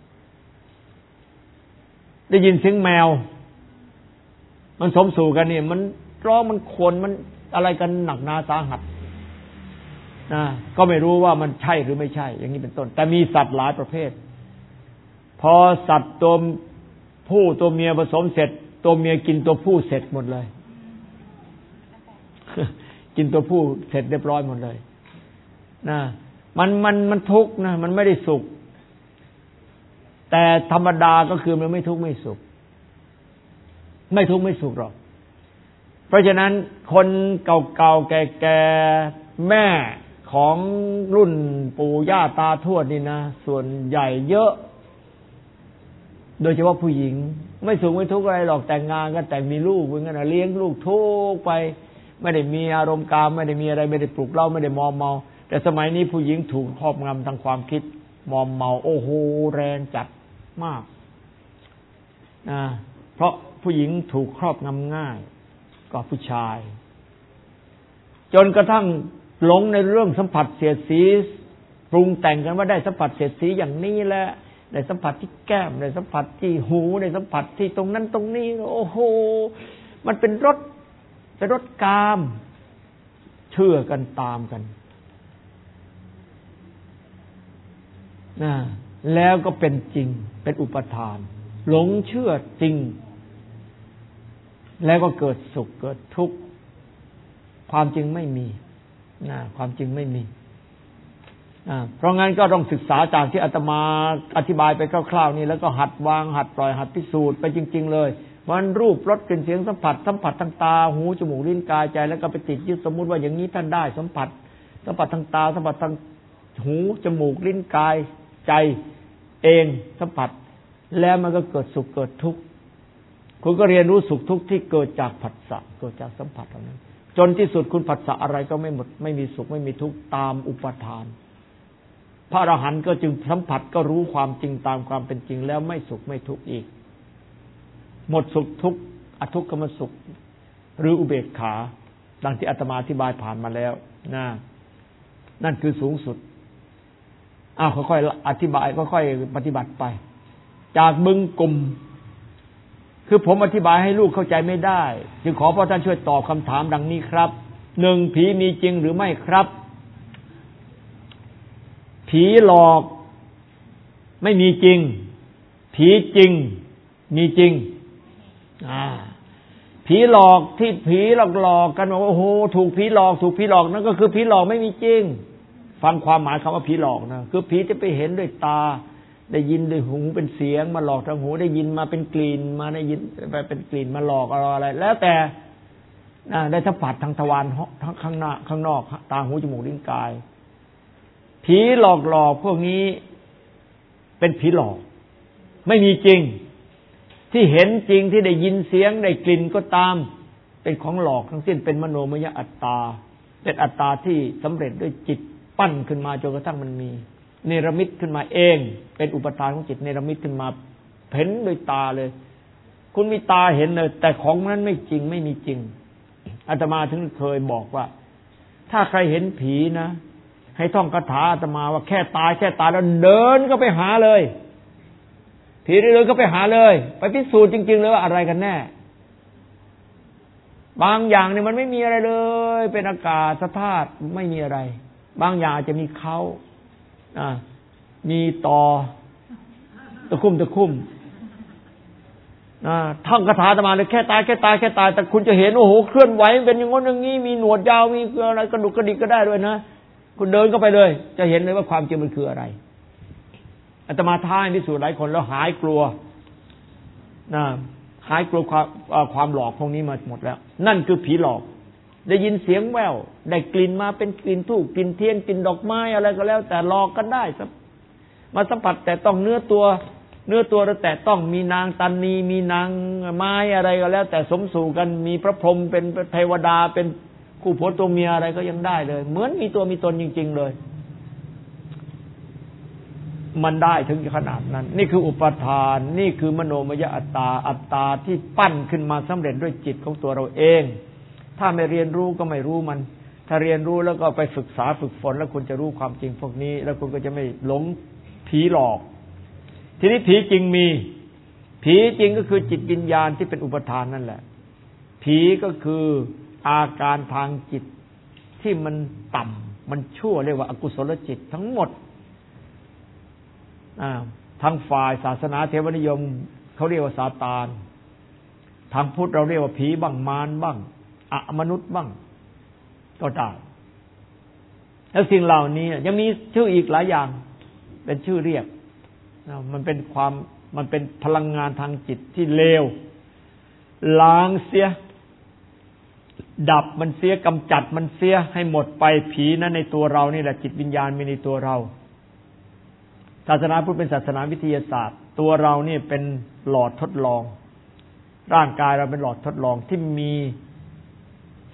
ได้ยินเสียงแมวมันสมสู่กันเนี่ยมันร้องมันขวนมันอะไรกันหนักหนาสาหัสก็ไม่รู้ว่ามันใช่หรือไม่ใช่อย่างนี้เป็นต้นแต่มีสัตว์หลายประเภทพอสัตว์ตัวผู้ตัวเมียผสมเสร็จตัวเมียกินตัวผู้เสร็จหมดเลยกินตัวผู้เสร็จเรียบร้อยหมดเลยมันทุกข์นะมันไม่ได้สุขแต่ธรรมดาก็คือมันไม่ทุกข์ไม่สุขไม่ทุกข์ไม่สุขหรอกเพราะฉะนั้นคนเก่าๆแก่ๆแม่ของรุ่นปู่ย่าตาทวดนี่นะส่วนใหญ่เยอะโดยเฉพาะผู้หญิงไม่สุขไม่ทุกข์อะไรหรอกแต่งงานก็แต่งมีลูกเหมือนกันนะเลี้ยงลูกทุกไปไม่ได้มีอารมณ์กามไม่ได้มีอะไรไม่ได้ปลุกเร้าไม่ได้มอมเมาแต่สมัยนี้ผู้หญิงถูกครอบงำทางความคิดมอมเมาโอ้โหแรงจัดมากเพราะผู้หญิงถูกครอบงำง่ายกว่าผู้ชายจนกระทั่งหลงในเรื่องสัมผัสเสียดสีปรุงแต่งกันว่าได้สัมผัสเสียดสีอย่างนี้แหละได้สัมผัสที่แก้มได้สัมผัสที่หูได้สัมผัสที่ตรงนั้นตรงนี้โอ้โหมันเป็นรสกามเชื่อกันตามกันแล้วก็เป็นจริงเป็นอุปทานหลงเชื่อจริงแล้วก็เกิดสุขเกิดทุกข์ความจริงไม่มีความจริงไม่มีเพราะงั้นก็ต้องศึกษาจากที่อาตมาอธิบายไปคร่าวๆนี้แล้วก็หัดวางหัดปล่อยหัดพิสูจน์ไปจริงๆเลยมันรูปรสกลิ่นเสียงสัมผัสทางตาหูจมูกลิ้นกายใจแล้วก็ไปติดยึดสมมุติว่าอย่างนี้ท่านได้สัมผัสทางตาสัมผัสทางหูจมูกลิ้นกายใจเองสัมผัสแล้วมันก็เกิดสุขเกิดทุกข์คุณก็เรียนรู้สุขทุกข์ที่เกิดจากผัสสะเกิดจากสัมผัสเหล่านั้นจนที่สุดคุณผัสสะอะไรก็ไม่หมดไม่มีสุขไม่มีทุกข์ตามอุปทานพระอรหันต์ก็จึงสัมผัสก็รู้ความจริงตามความเป็นจริงแล้วไม่สุขไม่ทุกข์อีกหมดสุขทุกข์อทุกขมสุขหรืออุเบกขาดังที่อาตมาอธิบายผ่านมาแล้วนั่นคือสูงสุดค่อยๆอธิบายค่อยๆปฏิบัติไปจากบึงกลุ่มคือผมอธิบายให้ลูกเข้าใจไม่ได้จึงขอพ่อท่านช่วยตอบคำถามดังนี้ครับ1ผีมีจริงหรือไม่ครับผีหลอกไม่มีจริงผีจริงมีจริงผีหลอกที่ผีหลอกกันว่าโอ้โหถูกผีหลอกนั่นก็คือผีหลอกไม่มีจริงฟังความหมายคำว่าผีหลอกนะคือผีจะไปเห็นด้วยตาได้ยินด้วยหูเป็นเสียงมาหลอกทางหูได้ยินมาเป็นกลิ่นมาได้ยินไปเป็นกลิ่นมาหลอกอะไรแล้วแต่ได้สัมผัสทางทวารทั้งข้างหน้าข้างนอกตาหูจมูกลิ้นกายผีหลอกพวกนี้เป็นผีหลอกไม่มีจริงที่เห็นจริงที่ได้ยินเสียงได้กลิ่นก็ตามเป็นของหลอกทั้งสิ้นเป็นมโนมยอัตตาเป็นอัตตาที่สำเร็จด้วยจิตปั้นขึ้นมาจนกระทั่งมันมีเนรมิตขึ้นมาเองเป็นอุปทานของจิตเนรมิตขึ้นมาเห็นด้วยตาเลยคุณมีตาเห็นเลยแต่ของนั้นไม่จริงไม่มีจริงอาตมาถึงเคยบอกว่าถ้าใครเห็นผีนะให้ท่องคาถาอาตมาว่าแค่ตายแล้วเดินก็ไปหาเลยผีเดินก็ไปหาเลยไปพิสูจน์จริงๆเลยว่าอะไรกันแน่บางอย่างเนี่ยมันไม่มีอะไรเลยเป็นอากาศธาตุไม่มีอะไรบางอย่างอาจจะมีเขามีตะคุ่มท่องคาถาอาตมาเลยแค่ตายแต่คุณจะเห็นโอ้โหเคลื่อนไหวเป็นอย่างงี้อย่างนี้มีหนวดยาวมีอะไรกระดุกกระดิกก็ได้ด้วยนะคุณเดินเข้าไปเลยจะเห็นเลยว่าความจริงมันคืออะไรอาตมาท้าให้พิสูจน์หลายคนแล้วหายกลัวหายกลัวความหลอกพวกนี้มาหมดแล้วนั่นคือผีหลอกได้ยินเสียงแว่วได้กลิ่นมาเป็นกลิ่นธูปกลิ่นเทียนกลิ่นดอกไม้อะไรก็แล้วแต่หลอกกันได้มาสัมผัสแต่ต้องเนื้อตัวแล้วแต่ต้องมีนางตันนีมีนางไม้อะไรก็แล้วแต่สมสู่กันมีพระพรหมเป็นเทวดาเป็นคู่ผัวตัวเมียอะไรก็ยังได้เลยเหมือนมีตัวมีตนจริงๆเลยมันได้ถึงขนาดนั้นนี่คืออุปทานนี่คือมโนมยอัตตาที่ปั้นขึ้นมาสำเร็จด้วยจิตของตัวเราเองถ้าไม่เรียนรู้ก็ไม่รู้มันถ้าเรียนรู้แล้วก็ไปฝึกษาฝึกฝนแล้วคุณจะรู้ความจริงพวกนี้แล้วคุณก็จะไม่หลงผีหลอกทีนี้ผีจริงมีผีจริงก็คือจิตวิญญาณที่เป็นอุปทานนั่นแหละผีก็คืออาการทางจิตที่มันต่ำมันชั่วเรียกว่าอกุศลจิตทั้งหมดทางฝ่ายศาสนาเทวนิยมเขาเรียกว่าซาตานทางพุทธเราเรียกว่าผีบ้างมารบ้างมนุษย์บ้างก็ได้แล้วสิ่งเหล่านี้ยังมีชื่ออีกหลายอย่างเป็นชื่อเรียกมันเป็นพลังงานทางจิตที่เลวล้างเสียดับมันเสียกำจัดมันเสียให้หมดไปผีนั้นในตัวเรานี่แหละจิตวิญญาณมีในตัวเราศาสนาพุทธเป็นศาสนาวิทยาศาสตร์ตัวเรานี่เป็นหลอดทดลองร่างกายเราเป็นหลอดทดลองที่มี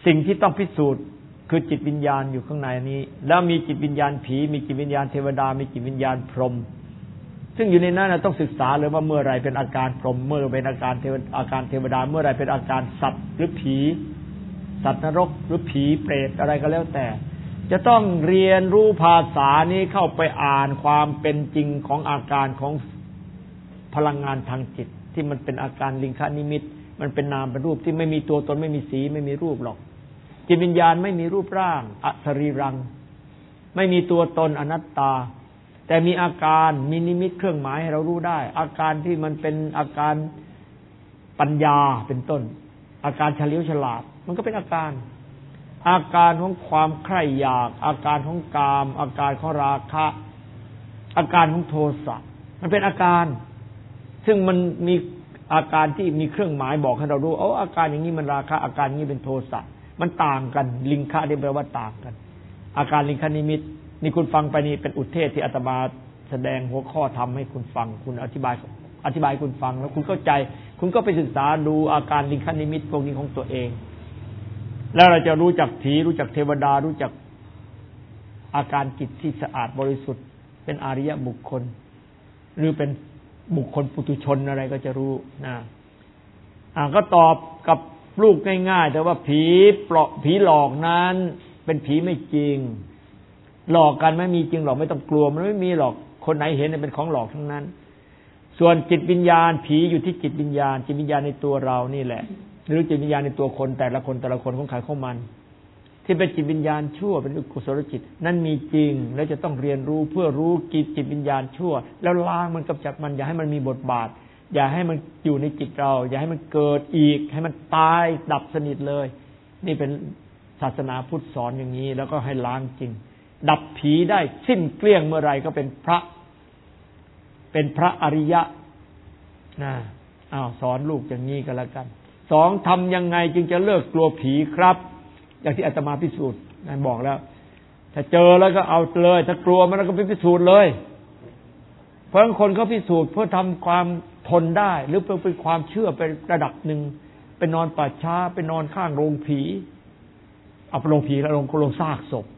สิ่งที่ต้องพิสูจน์คือจิตวิญญาณอยู่ข้างในนี้แล้วมีจิตวิญญาณผีมีจิตวิญญาณเทวดามีจิตวิญญาณพรหมซึ่งอยู่ในนั้นต้องศึกษาเลยว่าเมื่อไรเป็นอาการพรหมเมื่อเป็นอาการเทวดาเมื่อไรเป็นอาการสัตว์หรือผีสัตว์นรกหรือผีเปรตอะไรก็แล้วแต่จะต้องเรียนรู้ภาษานี้เข้าไปอ่านความเป็นจริงของอาการของพลังงานทางจิตที่มันเป็นอาการลิงคนิมิตมันเป็นนามเป็นรูปที่ไม่มีตัวตนไม่มีสีไม่มีรูปหรอกจิตวิญญาณไม่มีรูปร่างอสรีรังไม่มีตัวตนอนัตตาแต่มีอาการมีนิมิตเครื่องหมายให้เรารู้ได้อาการที่มันเป็นอาการปัญญาเป็นต้นอาการเฉลียวฉลาดมันก็เป็นอาการของความใคร่อยากอาการของกามอาการของราคะอาการของโทสะมันเป็นอาการซึ่งมันมีอาการที่มีเครื่องหมายบอกให้เรารู้อาการอย่างนี้มันราคะอาการอย่างนี้เป็นโทสะมันต่างกันลิงคะนี่แปลว่าต่างกันอาการลิงคนิมิตนี่คุณฟังไปนี่เป็นอุทเทศที่อาตมาแสดงหัวข้อทำให้คุณฟังคุณอธิบายคุณฟังแล้วคุณเข้าใจคุณก็ไปศึกษาดูอาการลิงคนิมิตพวกนี้ของตัวเองแล้วเราจะรู้จักผีรู้จักเทวดารู้จักอาการจิตที่สะอาดบริสุทธิ์เป็นอริยบุคคลหรือเป็นบุคคลปุถุชนอะไรก็จะรู้นะก็ตอบกับลูกง่ายๆแต่ว่าผีหลอกนั้นเป็นผีไม่จริงหลอกกันไม่มีจริงหรอกไม่ต้องกลัวมันไม่มีหรอกคนไหนเห็นเป็นของหลอกทั้งนั้นส่วนจิตวิญญาณผีอยู่ที่จิตวิญญาณในตัวเรานี่แหละหรือจิตวิญญาณในตัวคนแต่ละคนของใครของมันที่เป็นจิตวิญญาณชั่วเป็นอกุศลจิตนั่นมีจริงแล้วจะต้องเรียนรู้เพื่อรู้จิตวิญญาณชั่วแล้วล้างมันกำจัดมันอย่าให้มันมีบทบาทอย่าให้มันอยู่ในจิตเราอย่าให้มันเกิดอีกให้มันตายดับสนิทเลยนี่เป็นศาสนาพุทธสอนอย่างนี้แล้วก็ให้ล้างจริงดับผีได้สิ้นเกลี้ยงเมื่อไรก็เป็นพระอริยะนะสอนลูกอย่างนี้ก็แล้วกันสองทำยังไงจึงจะเลิกกลัวผีครับอย่างที่อาตมาพิสูจน์นั่นบอกแล้วถ้าเจอแล้วก็เอาเลยถ้ากลัวมันก็ไปพิสูจน์เลยเพราะคนเขาพิสูจน์เพื่อทำความทนได้หรือเป็นความเชื่อไประดับหนึ่งไปนอนป่าช้าไปนอนข้างโรงผีเอาไปโรงผีแล้วโรงซากศพ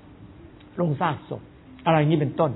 อะไรอย่างนี้เป็นต้น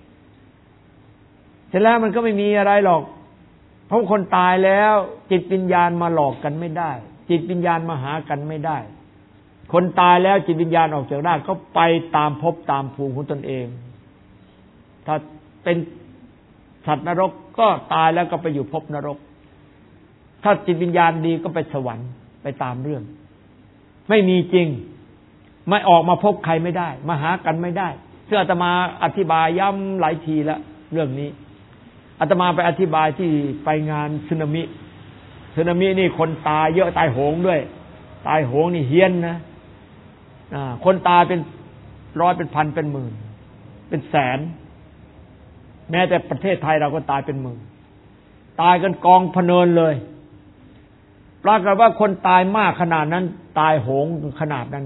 เสร็จแล้วมันก็ไม่มีอะไรหรอกเพราะคนตายแล้วจิตวิญญาณมาหลอกกันไม่ได้จิตวิญญาณมาหากันไม่ได้คนตายแล้วจิตวิญญาณออกจากร่างก็ไปตามภพตามภูมิของตนเองถ้าเป็นสัตว์นรกก็ตายแล้วก็ไปอยู่ภพนรกถ้าจิตวิญญาณดีก็ไปสวรรค์ไปตามเรื่องไม่มีจริงไม่ออกมาพบใครไม่ได้มาหากันไม่ได้ซึ่งอาตมาอธิบายย้ำหลายทีแล้วเรื่องนี้อาตมาไปอธิบายที่ไปงานสึนามินี่คนตายเยอะตายโหงด้วยตายโหงนี่เฮี้ยนนะคนตายเป็นร้อยเป็นพันเป็นหมื่นเป็นแสนแม้แต่ประเทศไทยเราก็ตายเป็นหมื่นตายกันกองพะเนินเลยปรากฏว่าคนตายมากขนาดนั้นตายโหงขนาดนั้น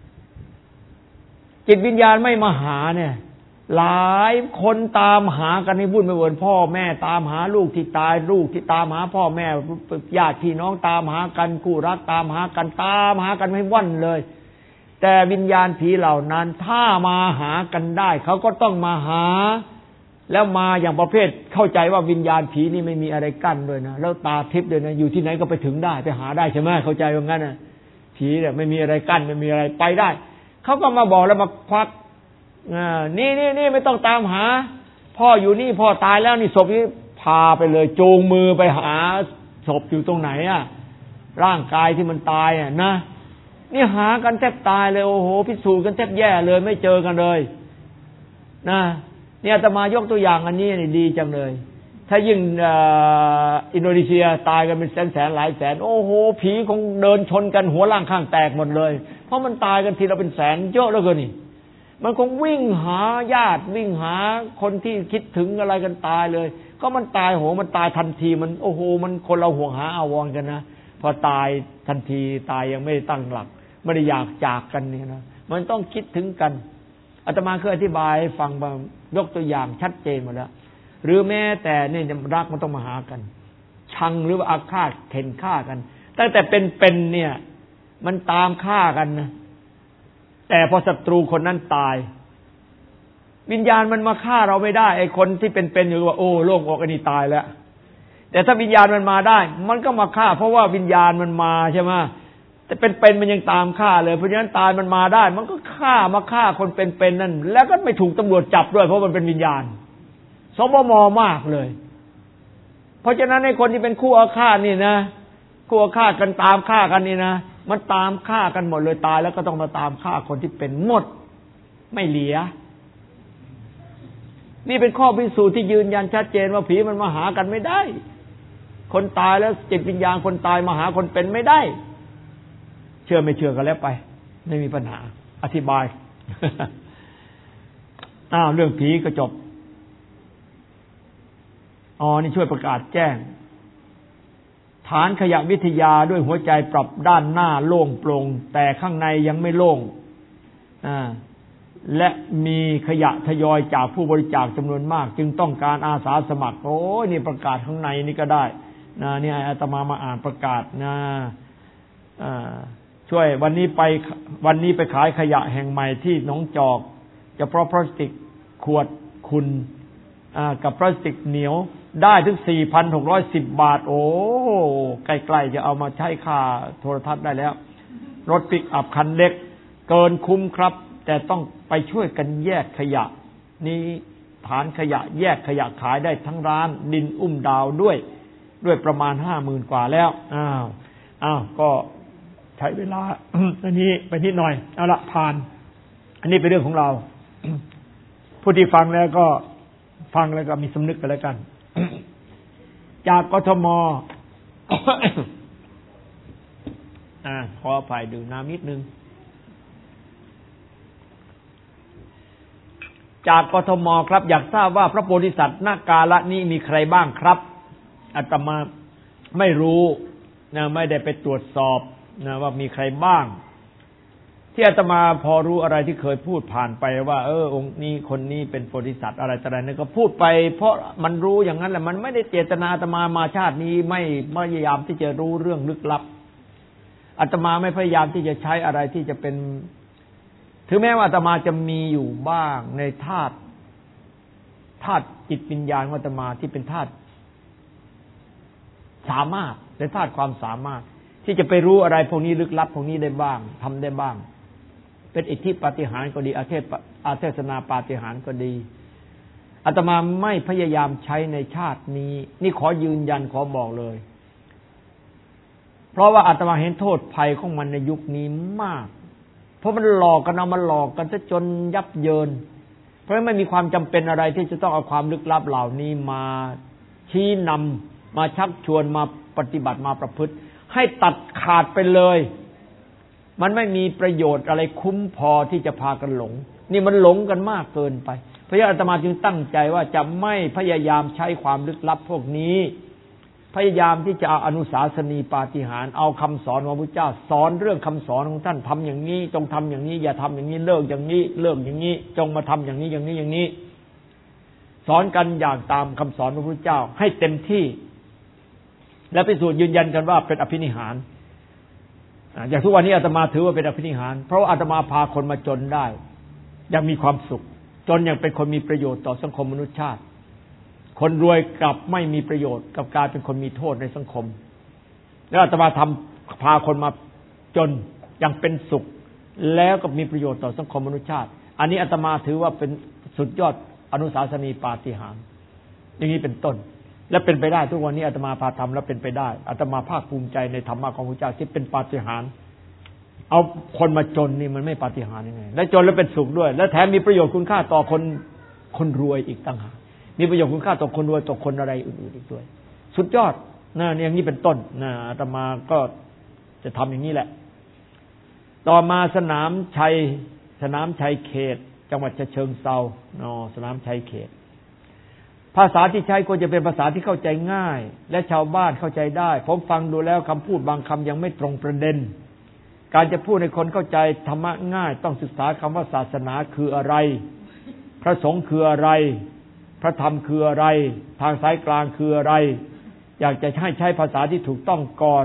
จิตวิญญาณไม่มาหาเนี่ยหลายคนตามหากันให้วุ่นไปหมดพ่อแม่ตามหาลูกที่ตายลูกที่ตามหาพ่อแม่ญาติพี่น้องตามหากันคู่รักตามหากันให้ว่อนเลยแต่วิญญาณผีเหล่านั้นถ้ามาหากันได้เขาก็ต้องมาหาแล้วมาอย่างประเภทเข้าใจว่าวิญญาณผีนี่ไม่มีอะไรกั้นด้วยนะแล้วตาทิพย์ด้วยนะอยู่ที่ไหนก็ไปถึงได้ไปหาได้ใช่ไหมเข้าใจว่างั้นนะผีเนี่ยไม่มีอะไรกั้นไม่มีอะไรไปได้เขาก็มาบอกแล้วมาควักนี่ไม่ต้องตามหาพ่ออยู่นี่พ่อตายแล้วนี่ศพนี้พาไปเลยจูงมือไปหาศพอยู่ตรงไหนร่างกายที่มันตายนะนี่หากันแทบตายเลยโอ้โหพิสูจน์กันแทบแย่เลยไม่เจอกันเลยนะเนี่ยอาตมายกตัวอย่างอันนี้นี่ดีจังเลยถ้ายิ่งอินโดนีเซียตายกันเป็นแสนหลายแสนโอ้โหผีคงเดินชนกันหัวล่างข้างแตกหมดเลยเพราะมันตายกันทีละเป็นแสนเยอะเหลือเกินนี่มันคงวิ่งหาญาติวิ่งหาคนที่คิดถึงอะไรกันตายเลยก็มันตายโหมันตายทันทีมันโอ้โหมันคนเราห่วงหาอาวรกันนะพอตายทันทีตายยังไม่ได้ตั้งหลักไม่ได้อยากจากกันเนี่ยนะมันต้องคิดถึงกันอาตมาเคยอธิบายให้ฟังมายกตัวอย่างชัดเจนหมดแล้วหรือแม้แต่เนี่ยรักมันต้องมาหากันชังหรือว่าอาฆาตเข็นฆ่ากันตั้งแต่เป็นเนี่ยมันตามฆ่ากันนะแต่พอศัตรูคนนั้นตายวิญญาณมันมาฆ่าเราไม่ได้ไอ้คนที่เป็นๆอยู่ว่าโอ้โล่งอกอันนี้ตายแล้วแต่ถ้าวิญญาณมันมาได้มันก็มาฆ่าเพราะว่าวิญญาณมันมาใช่ไหมแต่เป็นมันยังตามฆ่าเลยเพราะฉะนั้นตายมันมาได้มันก็ฆ่ามาฆ่าคนเป็นนั่นแล้วก็ไม่ถูกตำรวจจับด้วยเพราะมันเป็นวิญญาณสบม.มากเลยเพราะฉะนั้นไอ้คนที่เป็นคู่อาฆาตนี่นะคู่อาฆาตกันตามฆ่ากันนี่นะมันตามฆ่ากันหมดเลยตายแล้วก็ต้องมาตามฆ่าคนที่เป็นหมดไม่เหลือนี่เป็นข้อพิสูจน์ที่ยืนยันชัดเจนว่าผีมันมาหากันไม่ได้คนตายแล้วจิตวิญญาณคนตายมาหาคนเป็นไม่ได้เชื่อไม่เชื่อกันแล้วไปไม่มีปัญหาอธิบาย เรื่องผีก็จบนี่ช่วยประกาศแจ้งฐานขยะวิทยาด้วยหัวใจปรับด้านหน้าโล่งโปร่งแต่ข้างในยังไม่โล่งและมีขยะทยอยจากผู้บริจาคจำนวนมากจึงต้องการอาสาสมัครนี่ประกาศข้างในนี่ก็ได้นี่อาตมามาอ่านประกาศช่วยวันนี้ไปขายขยะแห่งใหม่ที่หนองจอกเฉพาะพลาสติกขวดคุณกับพลาสติกเหนียวได้ถึง 4,610 บาทโอ้ใกล้ๆจะเอามาใช้ค่าโทรทัศน์ได้แล้วรถปิกอัพคันเล็กเกินคุ้มครับแต่ต้องไปช่วยกันแยกขยะนี่ฐานขยะแยกขยะขายได้ทั้งร้านดินอุ้มดาวด้วยประมาณ 50,000 กว่าแล้วก็ใช้เวลา อันนี้ไปนิดหน่อยเอาละผ่านอันนี้เป็นเรื่องของเรา ผู้ที่ฟังแล้วก็มีสำนึกกันแล้วกัน จากกทม ขออภัยดื่มน้ำนิดนึงจากกทมครับอยากทราบว่าพระโพธิสัตว์ณกาลนี้มีใครบ้างครับอาตมาไม่รู้ไม่ได้ไปตรวจสอบว่ามีใครบ้างที่อาตมาพอรู้อะไรที่เคยพูดผ่านไปว่าองค์นี้คนนี้เป็นโพธิสัตว์อะไรต่ออะไรนั่นก็พูดไปเพราะมันรู้อย่างนั้นแหละมันไม่ได้เจตนาอาตมามาชาตินี้ไม่พยายามที่จะรู้เรื่องลึกลับอาตมาไม่พยายามที่จะใช้อะไรที่จะเป็นถึงแม้ว่าอาตมาจะมีอยู่บ้างในธาตุจิตวิญญาณของอาตมาที่เป็นธาตุสามารถเป็นธาตุความสามารถที่จะไปรู้อะไรพวกนี้ลึกลับพวกนี้ได้บ้างทำได้บ้างเป็นอิทธิปาฏิหาริย์ก็ดีอาเทศนาปาฏิหาริย์ก็ดีอาตมาไม่พยายามใช้ในชาตินี้นี่ขอยืนยันขอบอกเลยเพราะว่าอาตมาเห็นโทษภัยของมันในยุคนี้มากเพราะมันหลอกกันเอามาหลอกกันซะจนยับเยินเพราะไม่มีความจำเป็นอะไรที่จะต้องเอาความลึกลับเหล่านี้มาชี้นำมาชักชวนมาปฏิบัติมาประพฤติให้ตัดขาดไปเลยมันไม่มีประโยชน์อะไรคุ้มพอที่จะพากันหลงนี่มันหลงกันมากเกินไปเพราะฉะนั้นอาตมาจึงตั้งใจว่าจะไม่พยายามใช้ความลึกลับพวกนี้พยายามที่จะเอาอนุสาสนีปาฏิหาริย์เอาคำสอนของพระพุทธเจ้าสอนเรื่องคำสอนของท่านทำอย่างนี้จงทำอย่างนี้อย่าทำอย่างนี้เลิกอย่างนี้เลิกอย่างนี้จงมาทำอย่างนี้อย่างนี้อย่างนี้สอนกันอย่างตามคำสอนของพระพุทธเจ้าให้เต็มที่และพิสูจน์ยืนยันกันว่าเป็นอภินิหารอย่างทุกวันนี้อาตมาถือว่าเป็นอภินิหารเพราะอาตมาพาคนมาจนได้ยังมีความสุขจนยังเป็นคนมีประโยชน์ต่อสังคมมนุษยชาติคนรวยกลับไม่มีประโยชน์กับการเป็นคนมีโทษในสังคมแล้วอาตมาพาคนมาจนยังเป็นสุขแล้วก็มีประโยชน์ต่อสังคมมนุษยชาติอันนี้อาตมาถือว่าเป็นสุดยอดอนุสาสนีปาฏิหาริย์อย่างนี้เป็นต้นและเป็นไปได้ทุกวันนี้อาตมาพาทำแล้วเป็นไปได้อาตมาภาคภูมิใจในธรรมะของพระเจ้าที่เป็นปาฏิหาริย์เอาคนมาจนนี่มันไม่ปาฏิหาริย์ยังไงและจนแล้วเป็นสุขด้วยและแถมมีประโยชน์คุณค่าต่อคนรวยอีกต่างหากมีประโยชน์คุณค่าต่อคนรวยต่อคนอะไรอื่นๆอีกด้วยสุดยอดอย่างนี้เป็นต้นอาตมาก็จะทำอย่างนี้แหละต่อมาสนามชัยเขตจังหวัดฉะเชิงเทราสนามชัยเขตภาษาที่ใช้ควรจะเป็นภาษาที่เข้าใจง่ายและชาวบ้านเข้าใจได้ผมฟังดูแล้วคำพูดบางคำยังไม่ตรงประเด็นการจะพูดให้คนเข้าใจธรรมะง่ายต้องศึกษาคำว่าศาสนาคืออะไรพระสงฆ์คืออะไรพระธรรมคืออะไรทางสายกลางคืออะไรอยากจะให้ใช้ภาษาที่ถูกต้องก่อน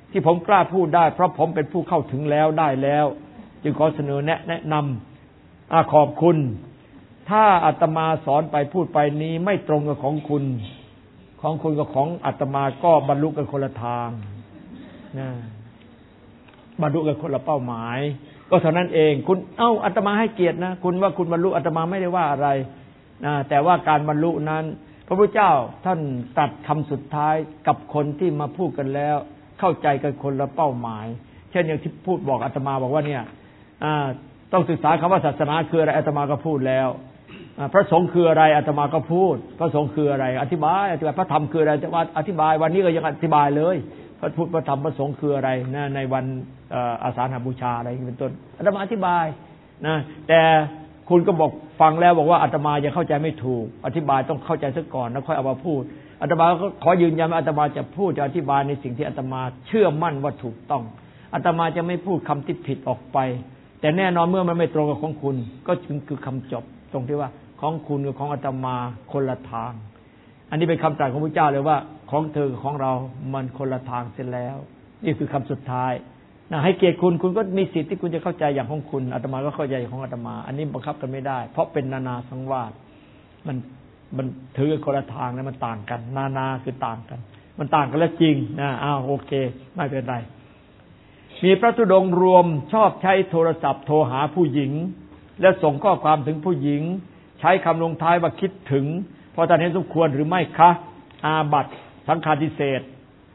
ที่ผมกล้าพูดได้เพราะผมเป็นผู้เข้าถึงแล้วได้แล้วจึงขอเสนอแนะนำขอบคุณถ้าอาตมาสอนไปพูดไปนี้ไม่ตรงกับของคุณกับของอาตมาก็บรรลุกันคนละทางนะบรรลุกันคนละเป้าหมายก็เท่านั้นเองคุณอาตมาให้เกียรตินะคุณว่าคุณบรรลุอาตมาไม่ได้ว่าอะไรนะแต่ว่าการบรรลุนั้นพระพุทธเจ้าท่านตรัสคำสุดท้ายกับคนที่มาพูดกันแล้วเข้าใจกันคนละเป้าหมายเช่นอย่างที่พูดบอกอาตมาบอกว่าเนี่ยต้องศึกษาคำว่าศาสนาคืออะไรอาตมาก็พูดแล้วพระสงฆ์คืออะไรอาตมาก็พูดพระสงฆ์คืออะไรอธิบายพระธรรมคืออะไรจะว่าอธิบายวันนี้ก็ยังอธิบายเลยพระพุทธพระธรรมพระสงฆ์คืออะไรนะในวันอาสาฬหบูชาอะไรเป็นต้นอาตมาอธิบายนะแต่คุณก็บอกฟังแล้วบอกว่าอาตมายังเข้าใจไม่ถูกอธิบายต้องเข้าใจซะก่อนแล้วค่อยเอามาพูดอาตมาก็ขอยืนยันว่าอาตมาจะพูดจะอธิบายในสิ่งที่อาตมาเชื่อมั่นว่าถูกต้องอาตมาจะไม่พูดคำที่ผิดออกไปแต่แน่นอนเมื่อมันไม่ตรงกับของคุณก็คือคำจบตรงที่ว่าของคุณกับของอาตมาคนละทางอันนี้เป็นคำตรัสของพระเจ้าเลยว่าของเธอกับของเรามันคนละทางเสร็จแล้วนี่คือคำสุดท้ายนะให้เกียรติคุณก็มีสิทธิ์ที่คุณจะเข้าใจอย่างของคุณอาตมาก็เข้าใจอย่างของอาตมาอันนี้บังคับกันไม่ได้เพราะเป็นนานาสังวาสมันถือคนละทางแล้วมันต่างกันนาคือต่างกันมันต่างกันแล้วจริงนะโอเคไม่เป็นไรมีพระธุดงค์รวมชอบใช้โทรศัพท์โทรหาผู้หญิงและส่งข้อความถึงผู้หญิงใช้คำลงท้ายว่าคิดถึงพอท่านเห็นสมควรหรือไม่คะอาบัติสังฆาทิเศษ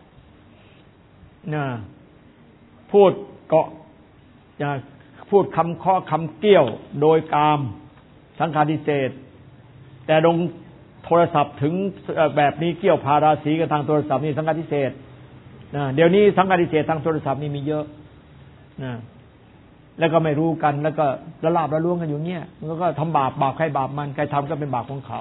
พูดเกาะพูดคำข้อคำเกี้ยวโดยกามสังฆาทิเศษแต่ลงโทรศัพท์ถึงแบบนี้เกี่ยวพาราสีกันทางโทรศัพท์นี่สังฆาทิเศษเดี๋ยวนี้สังฆาทิเศษทางโทรศัพท์นี่มีเยอะแล้วก็ไม่รู้กันแล้วก็ละลาบละล้วงกันอยู่เงี้ยมันก็ทำบาปใครบาปมันใครทำก็เป็นบาปของเขา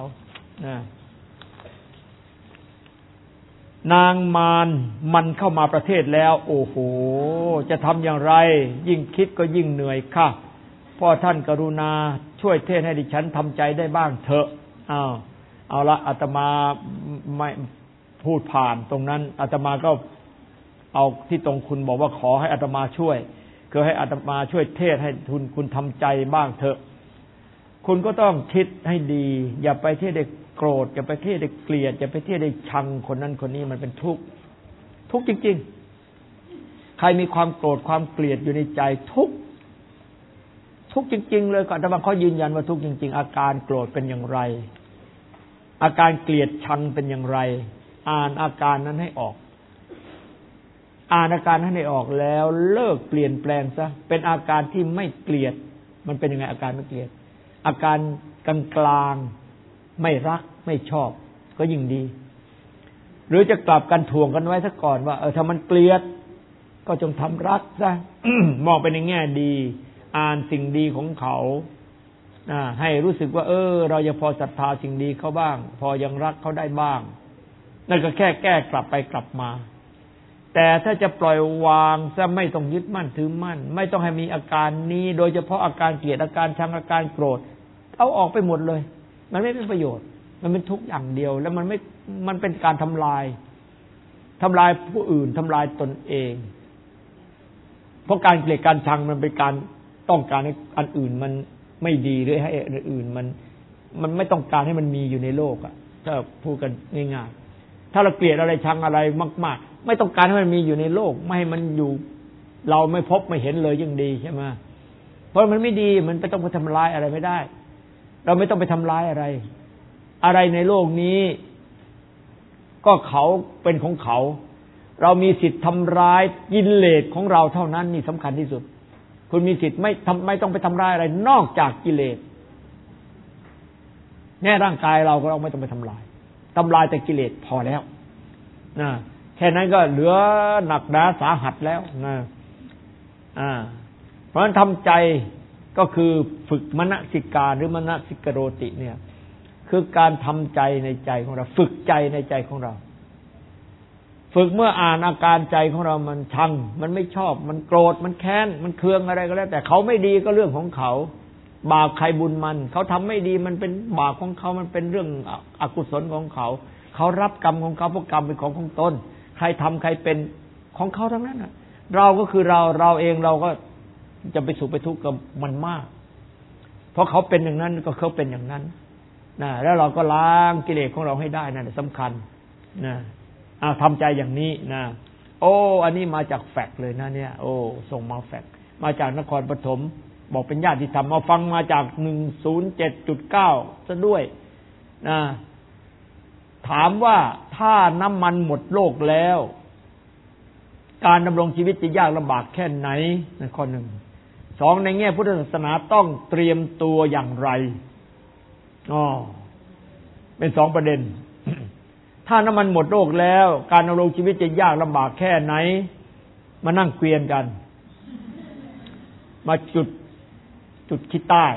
นางมารมันเข้ามาประเทศแล้วโอ้โหจะทำอย่างไรยิ่งคิดก็ยิ่งเหนื่อยค่ะพ่อท่านกรุณาช่วยเทศให้ดิฉันทำใจได้บ้างเถอะเอาละอาตมาไม่พูดผ่านตรงนั้นอาตมาก็เอาที่ตรงคุณบอกว่าขอให้อาตมาช่วยคือให้อาตมาช่วยเทศให้คุณทำใจบ้างเถอะคุณก็ต้องคิดให้ดีอย่าไปเทศได้โกรธอย่าไปเทศได้เกลียดอย่าไปเทศได้ชังคนนั้นคนนี้มันเป็นทุกข์จริงๆใครมีความโกรธความเกลียดอยู่ในใจทุกข์จริงๆเลยก่อนอาตมาขอยืนยันว่าทุกข์จริงๆอาการโกรธเป็นอย่างไรอาการเกลียดชังเป็นอย่างไรอ่านอาการนั้นให้ออกอาการนั้นให้ออกแล้วเลิกเปลี่ยนแปลงซะเป็นอาการที่ไม่เกลียดมันเป็นยังไงอาการไม่เกลียดอาการกลางไม่รักไม่ชอบก็ยิ่งดีหรือจะกลับกันถ่วงกันไว้ซะก่อนว่าถ้ามันเกลียดก็จงทำรักซะ มองไปในแง่ดีอ่านสิ่งดีของเขาให้รู้สึกว่าเรายังพอศรัทธาสิ่งดีเขาบ้างพอยังรักเขาได้บ้างนั่นก็แค่แก้กลับไปกลับมาแต่ถ้าจะปล่อยวางซะไม่ต้องยึดมั่นถือมั่นไม่ต้องให้มีอาการนี้โดยเฉพาะอาการเกลียดอาการชังอาการโกรธเอาออกไปหมดเลยมันไม่เป็นประโยชน์มันเป็นทุกข์อย่างเดียวแล้วมันเป็นการทำลายผู้อื่นทำลายตนเองเพราะการเกลียดการชังมันเป็นการต้องการให้อันอื่นมันไม่ดีหรือให้อันอื่นมันไม่ต้องการให้มันมีอยู่ในโลกถ้าพูดกันง่ายๆถ้าเราเกลียดอะไรชังอะไรมากๆไม่ต้องการให้มันมีอยู่ในโลกไม่ให้มันอยู่เราไม่พบไม่เห็นเลยยิ่งดีใช่ไหมเพราะมันไม่ดีมันไม่ต้องไปทำลายอะไรไม่ได้เราไม่ต้องไปทำลายอะไรในโลกนี้ก็เขาเป็นของเขาเรามีสิทธิ์ทำร้ายกิเลสของเราเท่านั้นนี่สำคัญที่สุดคุณมีสิทธิ์ไม่ต้องไปทำร้ายอะไรนอกจากกิเลสแน่ร่างกายเราก็ไม่ต้องไปทำลายแต่กิเลสพอแล้วนะแค่นั้นก็เหลือหนักหนาสาหัสแล้วนะเพราะฉะนั้นทำใจก็คือฝึกมนสิการหรือมนสิกโรติเนี่ยคือการทำใจในใจของเราฝึกใจในใจของเราฝึกเมื่ออ่านอาการใจของเรามันชังมันไม่ชอบมันโกรธมันแค้นมันเคืองอะไรก็แล้วแต่เขาไม่ดีก็เรื่องของเขาบาปใครบุญมันเขาทำไม่ดีมันเป็นบาปของเขามันเป็นเรื่องอกุศลของเขาเขารับกรรมของเขาเพราะกรรมเป็นของตนใครทำใครเป็นของเขาทั้งนั้นเราก็คือเราเองเราก็จะไปสุขไปทุกข์กับมันมากเพราะเขาเป็นอย่างนั้นก็เขาเป็นอย่างนั้นนะแล้วเราก็ล้างกิเลสของเราให้ได้นั่นสำคัญนะทำใจอย่างนี้นะโอ้อันนี้มาจากแฟกต์เลยนะเนี่ยโอ้ส่งมาแฟกต์มาจากนครปฐมบอกเป็นญาติธรรมมาฟังมาจาก 107.9 ซะด้วยนะถามว่าถ้าน้ำมันหมดโลกแล้วการดำรงชีวิตจะยากลำบากแค่ไหนนั่นข้อหนึ่งสองในแง่พุทธศาสนาต้องเตรียมตัวอย่างไรเป็นสองประเด็น ถ้าน้ำมันหมดโลกแล้วการดำรงชีวิตจะยากลำบากแค่ไหนมานั่งเกวียนกันมาจุดขี้ใต้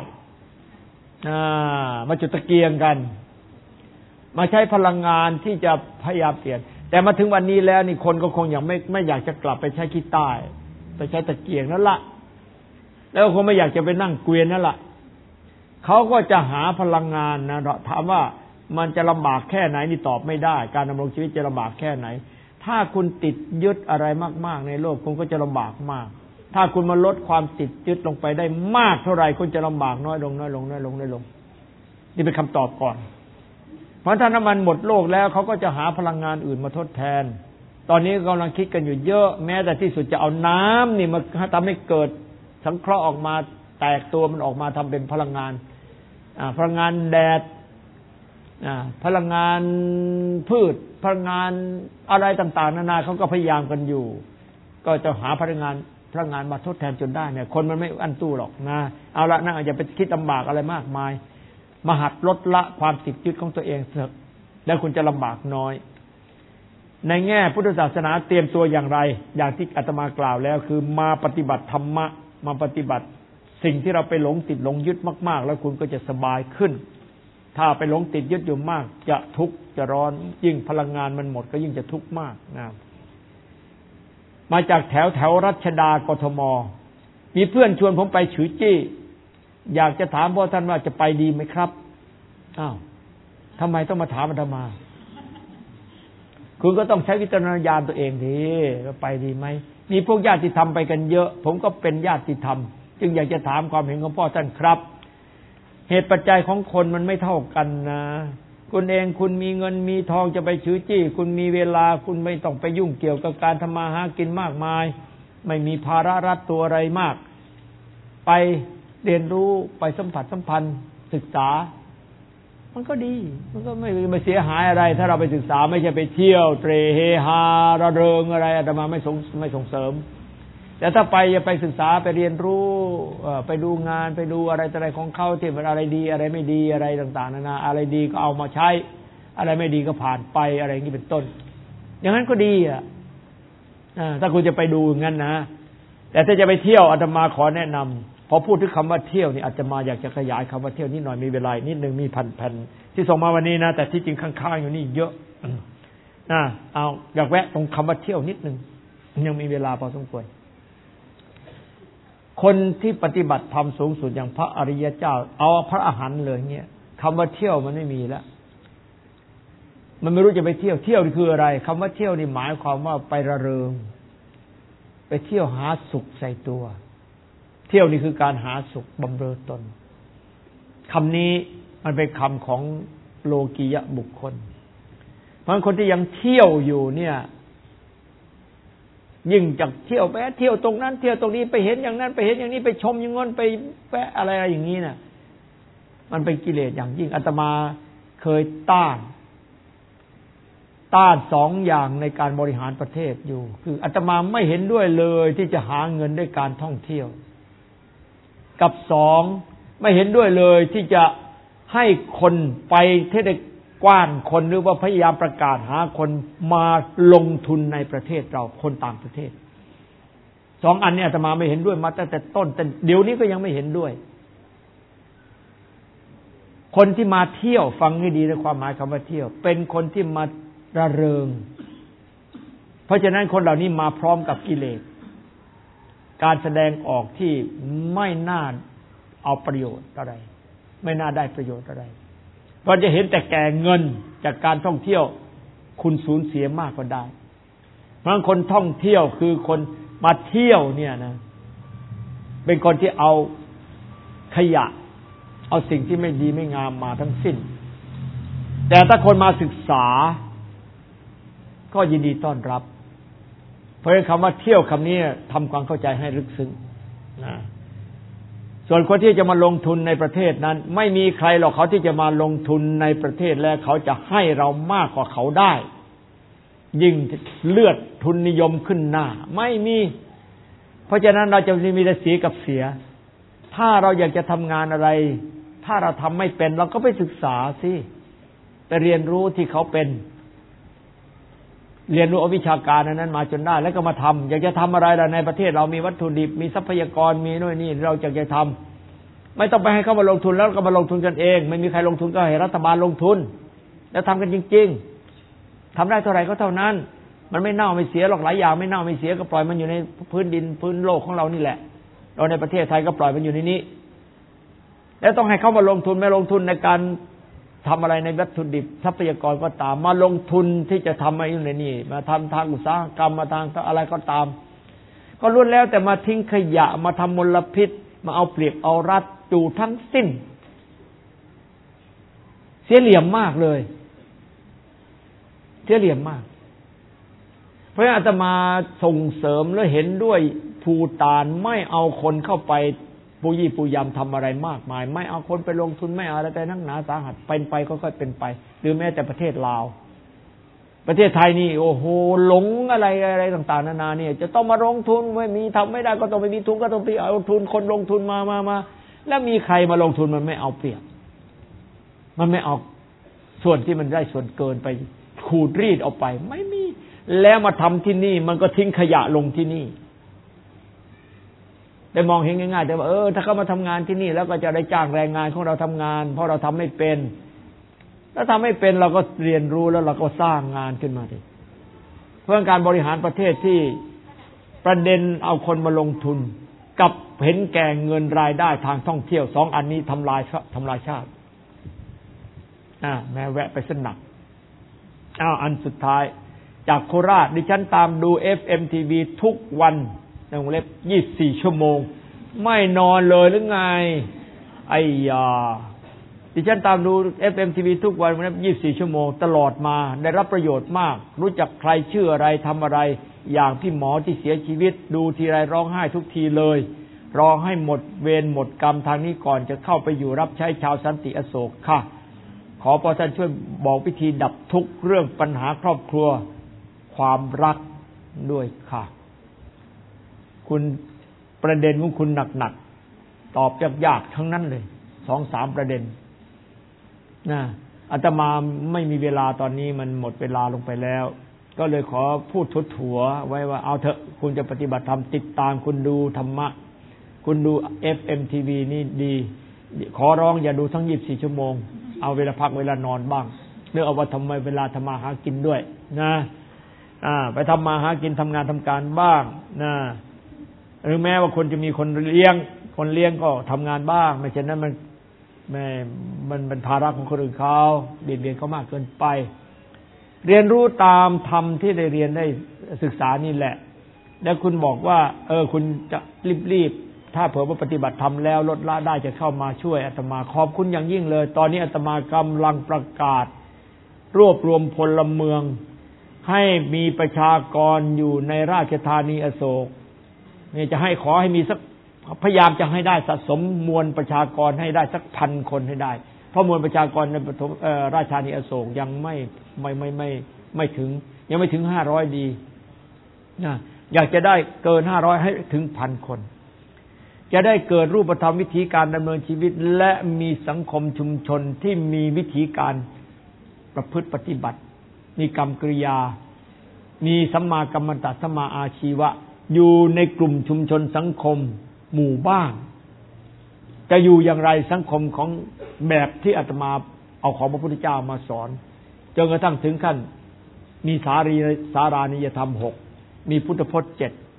มาจุดตะเกียงกันมาใช้พลังงานที่จะพยายามเปลี่ยนแต่มาถึงวันนี้แล้วนี่คนก็คงยังไม่อยากจะกลับไปใช้ขี้ใต้ไปใช้ตะเกียงนั่นละแล้วคงไม่อยากจะไปนั่งเกวียนนั่นละเขาก็จะหาพลังงานนะถามว่ามันจะลำบากแค่ไหนนี่ตอบไม่ได้การดำรงชีวิตจะลำบากแค่ไหนถ้าคุณติดยึดอะไรมากๆในโลกคุณก็จะลำบากมากถ้าคุณมาลดความติดยึดลงไปได้มากเท่าไหร่คุณจะลำบากน้อยลงนี่เป็นคำตอบก่อนเพราะถ้าน้ำมันหมดโลกแล้วเขาก็จะหาพลังงานอื่นมาทดแทนตอนนี้กำลังคิดกันอยู่เยอะแม้แต่ที่สุดจะเอาน้ำนี่มาทำให้เกิดสังเคราะห์ออกมาแตกตัวมันออกมาทำเป็นพลังงานพลังงานแดดพลังงานพืชพลังงานอะไรต่างๆนานาเขาก็พยายามกันอยู่ก็จะหาพลังงานมาทดแทนจนได้เนี่ยคนมันไม่อั้นตู้หรอกนะเอาละนั่งอย่าไปคิดลำบากอะไรมากมายมาหัดลดละความติดยึดของตัวเองเถอะแล้วคุณจะลำบากน้อยในแง่พุทธศาสนาเตรียมตัวอย่างไรอย่างที่อาตมากล่าวแล้วคือมาปฏิบัติธรรมะมาปฏิบัติสิ่งที่เราไปหลงติดหลงยึดมากๆแล้วคุณก็จะสบายขึ้นถ้าไปหลงติดยึดอยู่มากจะทุกข์จะร้อนยิ่งพลังงานมันหมดก็ยิ่งจะทุกข์มากนะมาจากแถวรัชดากทมมีเพื่อนชวนผมไปฉือจี้อยากจะถามพ่อท่านว่าจะไปดีไหมครับอ้าวทำไมต้องมาถามอาตมาคุณก็ต้องใช้วิจารณญาณตัวเองดิว่าไปดีไหมมีพวกญาติธรรมไปกันเยอะผมก็เป็นญาติธรรมจึงอยากจะถามความเห็นของพ่อท่านครับเหตุปัจจัยของคนมันไม่เท่ากันนะคุณเองคุณมีเงินมีทองจะไปฉือจี้คุณมีเวลาคุณไม่ต้องไปยุ่งเกี่ยวกับการทำมาหากินมากมายไม่มีภาระรัดตัวอะไรมากไปเรียนรู้ไปสัมผัสสัมพันธ์ศึกษามันก็ดีมันก็ไม่เสียหายอะไรถ้าเราไปศึกษาไม่ใช่ไปเที่ยวเตร่เฮฮาระเริงอะไรอาตมาไม่ส่งเสริมแต่ถ้าไปอย่าไปศึกษาไปเรียนรู้ไปดูงานไปดูอะไรของเขาที่มันอะไรดีอะไรไม่ดีอะไรต่างๆนานาอะไรดีก็เอามาใช้อะไรไม่ดีก็ผ่านไปอะไรอย่างนี้เป็นต้นอย่างนั้นก็ดีถ้าคุณจะไปดูอย่างนั้นนะแต่ถ้าจะไปเที่ยวอาตมาขอแนะนำพอพูดถึงคำว่าเที่ยวนี่อาตมาอยากจะขยายคำว่าเที่ยวนิดหน่อยมีเวลานิดนึงมีแผ่นที่ส่งมาวันนี้นะแต่ที่จริงข้างๆอยู่นี่เยอะเอาอยากแวะตรงคำว่าเที่ยวนิดนึงยังมีเวลาพอสมควรคนที่ปฏิบัติธรรมสูงสุดอย่างพระอริยเจ้าเอาพระอรหันต์เลยเงี้ยคำว่าเที่ยวมันไม่มีแล้วมันไม่รู้จะไปเที่ยวนี่คืออะไรคำว่าเที่ยวนี่หมายความว่าไประเริงไปเที่ยวหาสุขใส่ตัวเที่ยวนี่คือการหาสุขบำเรอตนคำนี้มันเป็นคำของโลกียะบุคคลเพราะคนที่ยังเที่ยวอยู่เนี่ยยิ่งจากเที่ยวไปเที่ยวตรงนั้นเที่ยวตรงนี้ไปเห็นอย่างนั้นไปเห็นอย่างนี้ไปชมอย่างงั้นไปแวะอะไรอย่างนี้น่ะมันเป็นกิเลสอย่างยิ่งอาตมาเคยต้านสองอย่างในการบริหารประเทศอยู่คืออาตมาไม่เห็นด้วยเลยที่จะหาเงินด้วยการท่องเที่ยวกับสองไม่เห็นด้วยเลยที่จะให้คนไปที่ได้กว้านคนหรือว่าพยายามประกาศหาคนมาลงทุนในประเทศเราคนต่างประเทศสองอันนี้อาตมาไม่เห็นด้วยมาตั้งแต่ต้นแต่เดี๋ยวนี้ก็ยังไม่เห็นด้วยคนที่มาเที่ยวฟังให้ดีในความหมายคำว่าเที่ยวเป็นคนที่มาระเริงเพราะฉะนั้นคนเหล่านี้มาพร้อมกับกิเลสการแสดงออกที่ไม่น่าเอาประโยชน์อะไรไม่น่าได้ประโยชน์อะไรเพราะจะเห็นแต่แก่เงินจากการท่องเที่ยวคุณสูญเสียมากกว่าได้ราะคนท่องเที่ยวคือคนมาเที่ยวเนี่ยนะเป็นคนที่เอาขยะเอาสิ่งที่ไม่ดีไม่งามมาทั้งสิ้นแต่ถ้าคนมาศึกษาก็ยินดีต้อนรับเพราะคำว่าเที่ยวคำนี้ทำความเข้าใจให้ลึกซึ้งนะส่วนคนที่จะมาลงทุนในประเทศนั้นไม่มีใครหรอกเขาที่จะมาลงทุนในประเทศแล้วเขาจะให้เรามากกว่าเขาได้ยิ่งเลือดทุนนิยมขึ้นหน้าไม่มีเพราะฉะนั้นเราจะมีแต่เสียกับเสียถ้าเราอยากจะทำงานอะไรถ้าเราทำไม่เป็นเราก็ไปศึกษาสิไปเรียนรู้ที่เขาเป็นเรียนรู้วิชาการนั้นมาจนได้แล้วก็มาทำอยากจะทำอะไรล่ะในประเทศเรามีวัตถุดิบมีทรัพยากรมีโน่นนี่เราอยากจะทำไม่ต้องไปให้เขามาลงทุนแล้วก็มาลงทุนกันเองไม่มีใครลงทุนก็ให้รัฐบาลลงทุนแล้วทำกันจริงๆทำได้เท่าไหร่ก็เท่านั้นมันไม่เน่าไม่เสียหรอกหลายอย่างไม่เน่าไม่เสียก็ปล่อยมันอยู่ในพื้นดินพื้นโลกของเรานี่แหละเราในประเทศไทยก็ปล่อยมันอยู่ในนี้แล้วต้องให้เขามาลงทุนไม่ลงทุนในการทำอะไรในวัตถุดิบทรัพยากรก็ตามมาลงทุนที่จะทำอะไรอยู่ในนี้มาทำทางอุตสาหกรรมมาทางอะไรก็ตามก็ล้วนแล้วแต่มาทิ้งขยะมาทำมลพิษมาเอาเปรียบเอารัดอยู่ทั้งสิ้นเสียเหลี่ยมมากเลยเสียเหลี่ยมมากเพราะอาตมาส่งเสริมและเห็นด้วยภูฏานไม่เอาคนเข้าไปปูยี่ปูยำทำอะไรมากมายไม่เอาคนไปลงทุนไม่เอาอะไรแต่นักหนาสาหัสเป็นไปก็ค่อยเป็นไปหรือแม้แต่ประเทศลาวประเทศไทยนี่โอ้โหหลงอะไรต่างๆนานาเนี่ยจะต้องมาลงทุนไม่มีทำไม่ได้ก็ต้องไปมีทุนก็ต้องไปเอาทุนคนลงทุนมาแล้วมีใครมาลงทุนมันไม่เอาเปรียบมันไม่เอาส่วนที่มันได้ส่วนเกินไปขูดรีดออกไปไม่มีแล้วมาทำที่นี่มันก็ทิ้งขยะลงที่นี่ได้มองเห็นง่ายๆแต่ว่าถ้าเขามาทำงานที่นี่แล้วก็จะได้จ้างแรงงานของเราทำงานเพราะเราทำไม่เป็นแล้วทำไม่เป็นเราก็เรียนรู้แล้วเราก็สร้างงานขึ้นมาดิเพื่อการบริหารประเทศที่ประเด็นเอาคนมาลงทุนกับเห็นแก่เงินรายได้ทางท่องเที่ยวสองอันนี้ทำลายชาติแม้แวะไปสนักอันสุดท้ายจากโคราชดิฉันตามดู FMTV ทุกวันในวงเล็บ24ชั่วโมงไม่นอนเลยหรือไงไอ้ยาดิฉันตามดู FMTV ทุกวันวงเล็บ24ชั่วโมงตลอดมาได้รับประโยชน์มากรู้จักใครชื่ออะไรทำอะไรอย่างพี่หมอที่เสียชีวิตดูทีไรร้องไห้ทุกทีเลยรอให้หมดเวรหมดกรรมทางนี้ก่อนจะเข้าไปอยู่รับใช้ชาวสันติอโศกค่ะขอพระท่านช่วยบอกวิธีดับทุกข์เรื่องปัญหาครอบครัวความรักด้วยค่ะคุณประเด็นของคุณหนักๆตอบยากๆทั้งนั้นเลย 2-3 ประเด็นนะอาตมาไม่มีเวลาตอนนี้มันหมดเวลาลงไปแล้วก็เลยขอพูดถั่วๆไว้ว่าเอาเถอะคุณจะปฏิบัติธรรมติดตามคุณดูธรรมะคุณดู FMTV นี่ดีขอร้องอย่าดูทั้ง24ชั่วโมงเอาเวลาพักเวลานอนบ้างเรื่องเอาว่าทำไมเวลาทำมาหากินด้วยนะไปทำมาหากินทำงานทำการบ้างนะหรือแม้ว่าคนจะมีคนเลี้ยงก็ทำงานบ้างไม่เช่นนั้นมันเป็นภาระของคนอื่นเขาเบียดเขามากเกินไปเรียนรู้ตามธรรมที่ได้เรียนได้ศึกษานี่แหละแล้วคุณบอกว่าคุณจะรีบถ้าเผื่อว่าปฏิบัติธรรมแล้วลดละได้จะเข้ามาช่วยอาตมาขอบคุณอย่างยิ่งเลยตอนนี้อาตมากำลังประกาศรวบรวมพลเมืองให้มีประชากรอยู่ในราชธานีอโศกนี่จะขอให้มีสักพยายามจะให้ได้สะสมมวลประชากรให้ได้สัก 1,000 คนให้ได้เพราะมวลประชากรในราชธานีอโศกยังไม่ถึงยังไม่ถึง500ดีนะอยากจะได้เกิน500ให้ถึง 1,000 คนจะได้เกิดรูปธรรมวิธีการดำเนินชีวิตและมีสังคมชุมชนที่มีวิธีการประพฤติปฏิบัติมีกรรมกริยามีสัมมากัมมันตสัมมาอาชีวะอยู่ในกลุ่มชุมชนสังคมหมู่บ้านจะอยู่อย่างไรสังคมของแบบที่อาตมาเอาของพระพุทธเจ้ามาสอนจนกระทั่งถึงขั้นมีสารานิยธรรม6มีพุทธพจน์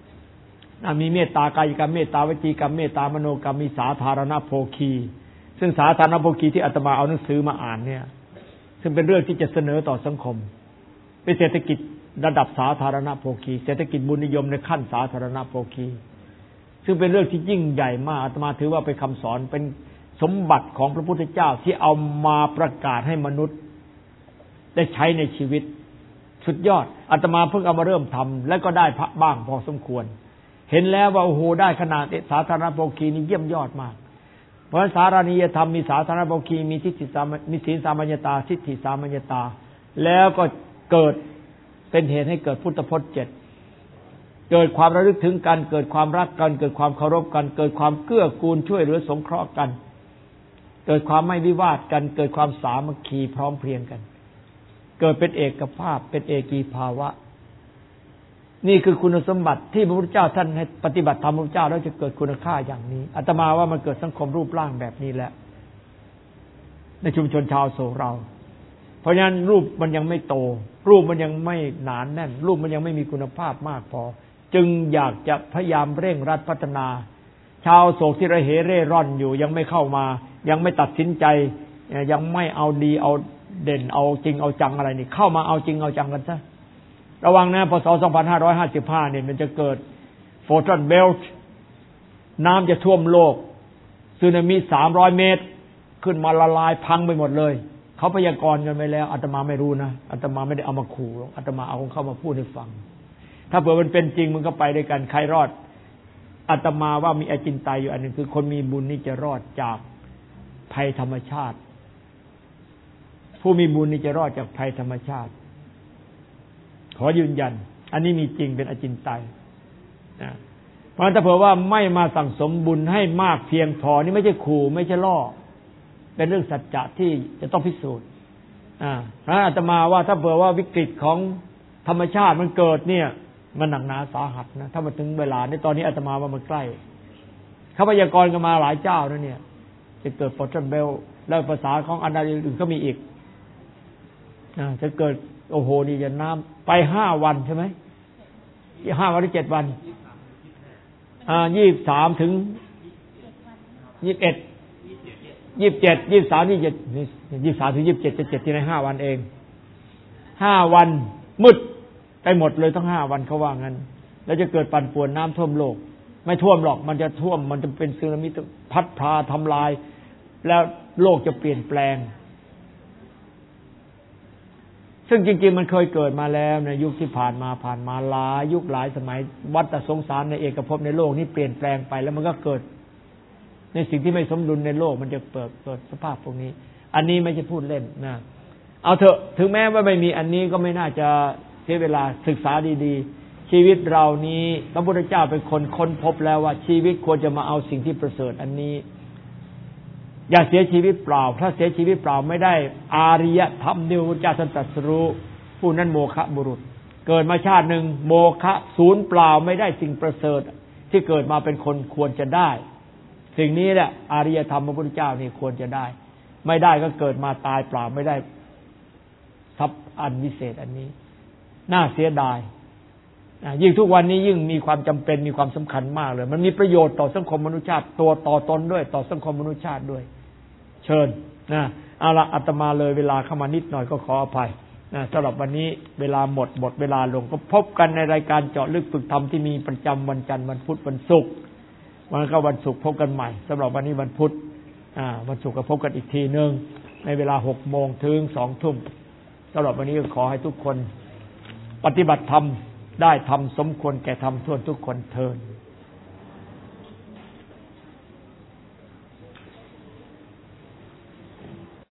7มีเมตตากายกรรมเมตตาวจีกรรมเมตตามโนกรรมมีสาธารณโภคีซึ่งสาธารณโภคีที่อาตมาเอาหนังสือมาอ่านเนี่ยซึ่งเป็นเรื่องที่จะเสนอต่อสังคมเป็นเศรษฐกิจระดับสาธารณโภคีเศรษฐกิจบุญนิยมในขั้นสาธารณโภคีซึ่งเป็นเรื่องที่ยิ่งใหญ่มากอาตมาถือว่าเป็นคำสอนเป็นสมบัติของพระพุทธเจ้าที่เอามาประกาศให้มนุษย์ได้ใช้ในชีวิตสุดยอดอาตมาเพิ่งเอามาเริ่มทำแล้วก็ได้พระบ้างพอสมควรเห็นแล้วว่าโอ้โหได้ขนาดสาธารณโภคีนี่เยี่ยมยอดมากเพราะสารานิยธรรมมีสาธารณโภคีมีทิฏฐิมีศีลสามัญญตาทิฏฐิสามัญญตาแล้วก็เกิดเป็นเหตุให้เกิดพุทธพจน์7เกิดความระลึกถึงกันเกิดความรักกันเกิดความเคารพกันเกิดความเกื้อกูลช่วยเหลือสงเคราะห์กันเกิดความไม่วิวาทกันเกิดความสามัคคีพร้อมเพรียงกันเกิดเป็นเอกภาพเป็นเอกีภาวะนี่คือคุณสมบัติที่พระพุทธเจ้าท่านให้ปฏิบัติธรรมพระพุทธเจ้าแล้วจะเกิดคุณค่าอย่างนี้อาตมาว่ามันเกิดสังคมรูปร่างแบบนี้แล้วในชุมชนชาวโศกเราเพราะฉะนั้นรูปมันยังไม่โตรูปมันยังไม่หนานแน่นรูปมันยังไม่มีคุณภาพมากพอจึงอยากจะพยายามเร่งรัดพัฒนาชาวโศกที่ระเหเร่ร่อนอยู่ยังไม่เข้ามายังไม่ตัดสินใจยังไม่เอาดีเอาเด่นเอาจริงเอาจังอะไรนี่เข้ามาเอาจริงเอาจังกันซะระวังนะพศ2555เนี่ยมันจะเกิดโฟตอนเบลต์น้ำจะท่วมโลกสึนามิ300 เมตรขึ้นมาละลายพังไปหมดเลยเขาพยากรณ์กันไปแล้วอาตมาไม่รู้นะอาตมาไม่ได้เอามาขู่หรอกอาตมาเอาของเขามาพูดให้ฟังถ้าเผื่อมันเป็นจริงมันก็ไปด้วยกันใครรอดอาตมาว่ามีอจินไตยอยู่อันนึงคือคนมีบุญนี่จะรอดจากภัยธรรมชาติผู้มีบุญนี่จะรอดจากภัยธรรมชาติขอยืนยันอันนี้มีจริงเป็นอจินไตยนะเพราะฉะนั้นถ้าเผื่อว่าไม่มาสั่งสมบุญให้มากเพียงพอนี่ไม่ใช่ขู่ไม่ใช่ล่อเป็นเรื่องสัจจะที่จะต้องพิสูจน์อาตมาว่าถ้าเผื่อว่าวิกฤตของธรรมชาติมันเกิดเนี่ยมันหนักหนาสาหัสนะถ้ามาถึงเวลาในตอนนี้อาตมาว่ามันใกล้เขาพยากรณ์กันมาหลายเจ้านะเนี่ยจะเกิดฟอร์ชันเบลแล้วภาษาของอันใดอื่นก็มีอีกจะเกิดโอ้โหนี่จะน้ำไป5 วันใช่ไหม5 วันหรือ7 วัน23 ถึง 21 27 23 23 ถึง 27จะ7ที่ใน5 วันเอง5 วันมืดไปหมดเลยทั้ง5 วันเขาว่างั้นแล้วจะเกิดปั่นป่วนน้ำท่วมโลกไม่ท่วมหรอกมันจะท่วมมันจะเป็นสึนามิพัดพาทำลายแล้วโลกจะเปลี่ยนแปลงซึ่งจริงๆมันเคยเกิดมาแล้วในยุคที่ผ่านมาหลายยุคหลายสมัยวัฏสงสารในเอกภพในโลกนี้เปลี่ยนแปลงไปแล้วมันก็เกิดในสิ่งที่ไม่สมดุลในโลกมันจะเกิดสภาพพวกนี้อันนี้ไม่ใช่พูดเล่นนะเอาเถอะถึงแม้ว่าไม่มีอันนี้ก็ไม่น่าจะเสียเวลาศึกษาดีๆชีวิตเรานี้พระพุทธเจ้าเป็นคนค้นพบแล้วว่าชีวิตควรจะมาเอาสิ่งที่ประเสริฐอันนี้อย่าเสียชีวิตเปล่าถ้าเสียชีวิตเปล่าไม่ได้อาริยธรรมที่พระพุทธเจ้าท่านตรัสรู้ผู้นั้นโมฆะบุรุษเกิดมาชาติหนึ่งโมฆะศูนย์เปล่าไม่ได้สิ่งประเสริฐที่เกิดมาเป็นคนควรจะได้สิ่งนี้แหละอาริยธรรมพระพุทธเจ้านี่ควรจะได้ไม่ได้ก็เกิดมาตายเปล่าไม่ได้ทรัพย์อันวิเศษอันนี้น่าเสียดายยิ่งทุกวันนี้ยิ่งมีความจำเป็นมีความสำคัญมากเลยมันมีประโยชน์ต่อสังคมมนุษยชาติตัวต่อตนด้วยต่อสังคมมนุษยชาติด้วยเชิญนะเอาละอาตมาเลยเวลาเข้ามานิดหน่อยก็ขออภัยนะสำหรับวันนี้เวลาหมดเวลาลงก็พบกันในรายการเจาะลึกฝึกธรรมที่มีประจำวันจันทร์วันพุธวันศุกร์วันก็วันศุกร์พบกันใหม่สำหรับวันนี้วันพุธวันศุกร์ก็พบกันอีกทีนึงในเวลา 6 โมงถึง 2 ทุ่มสำหรับวันนี้ก็ขอให้ทุกคนปฏิบัติธรรมได้ทำสมควรแก่ธรรมทั่วทุกคนเทอญ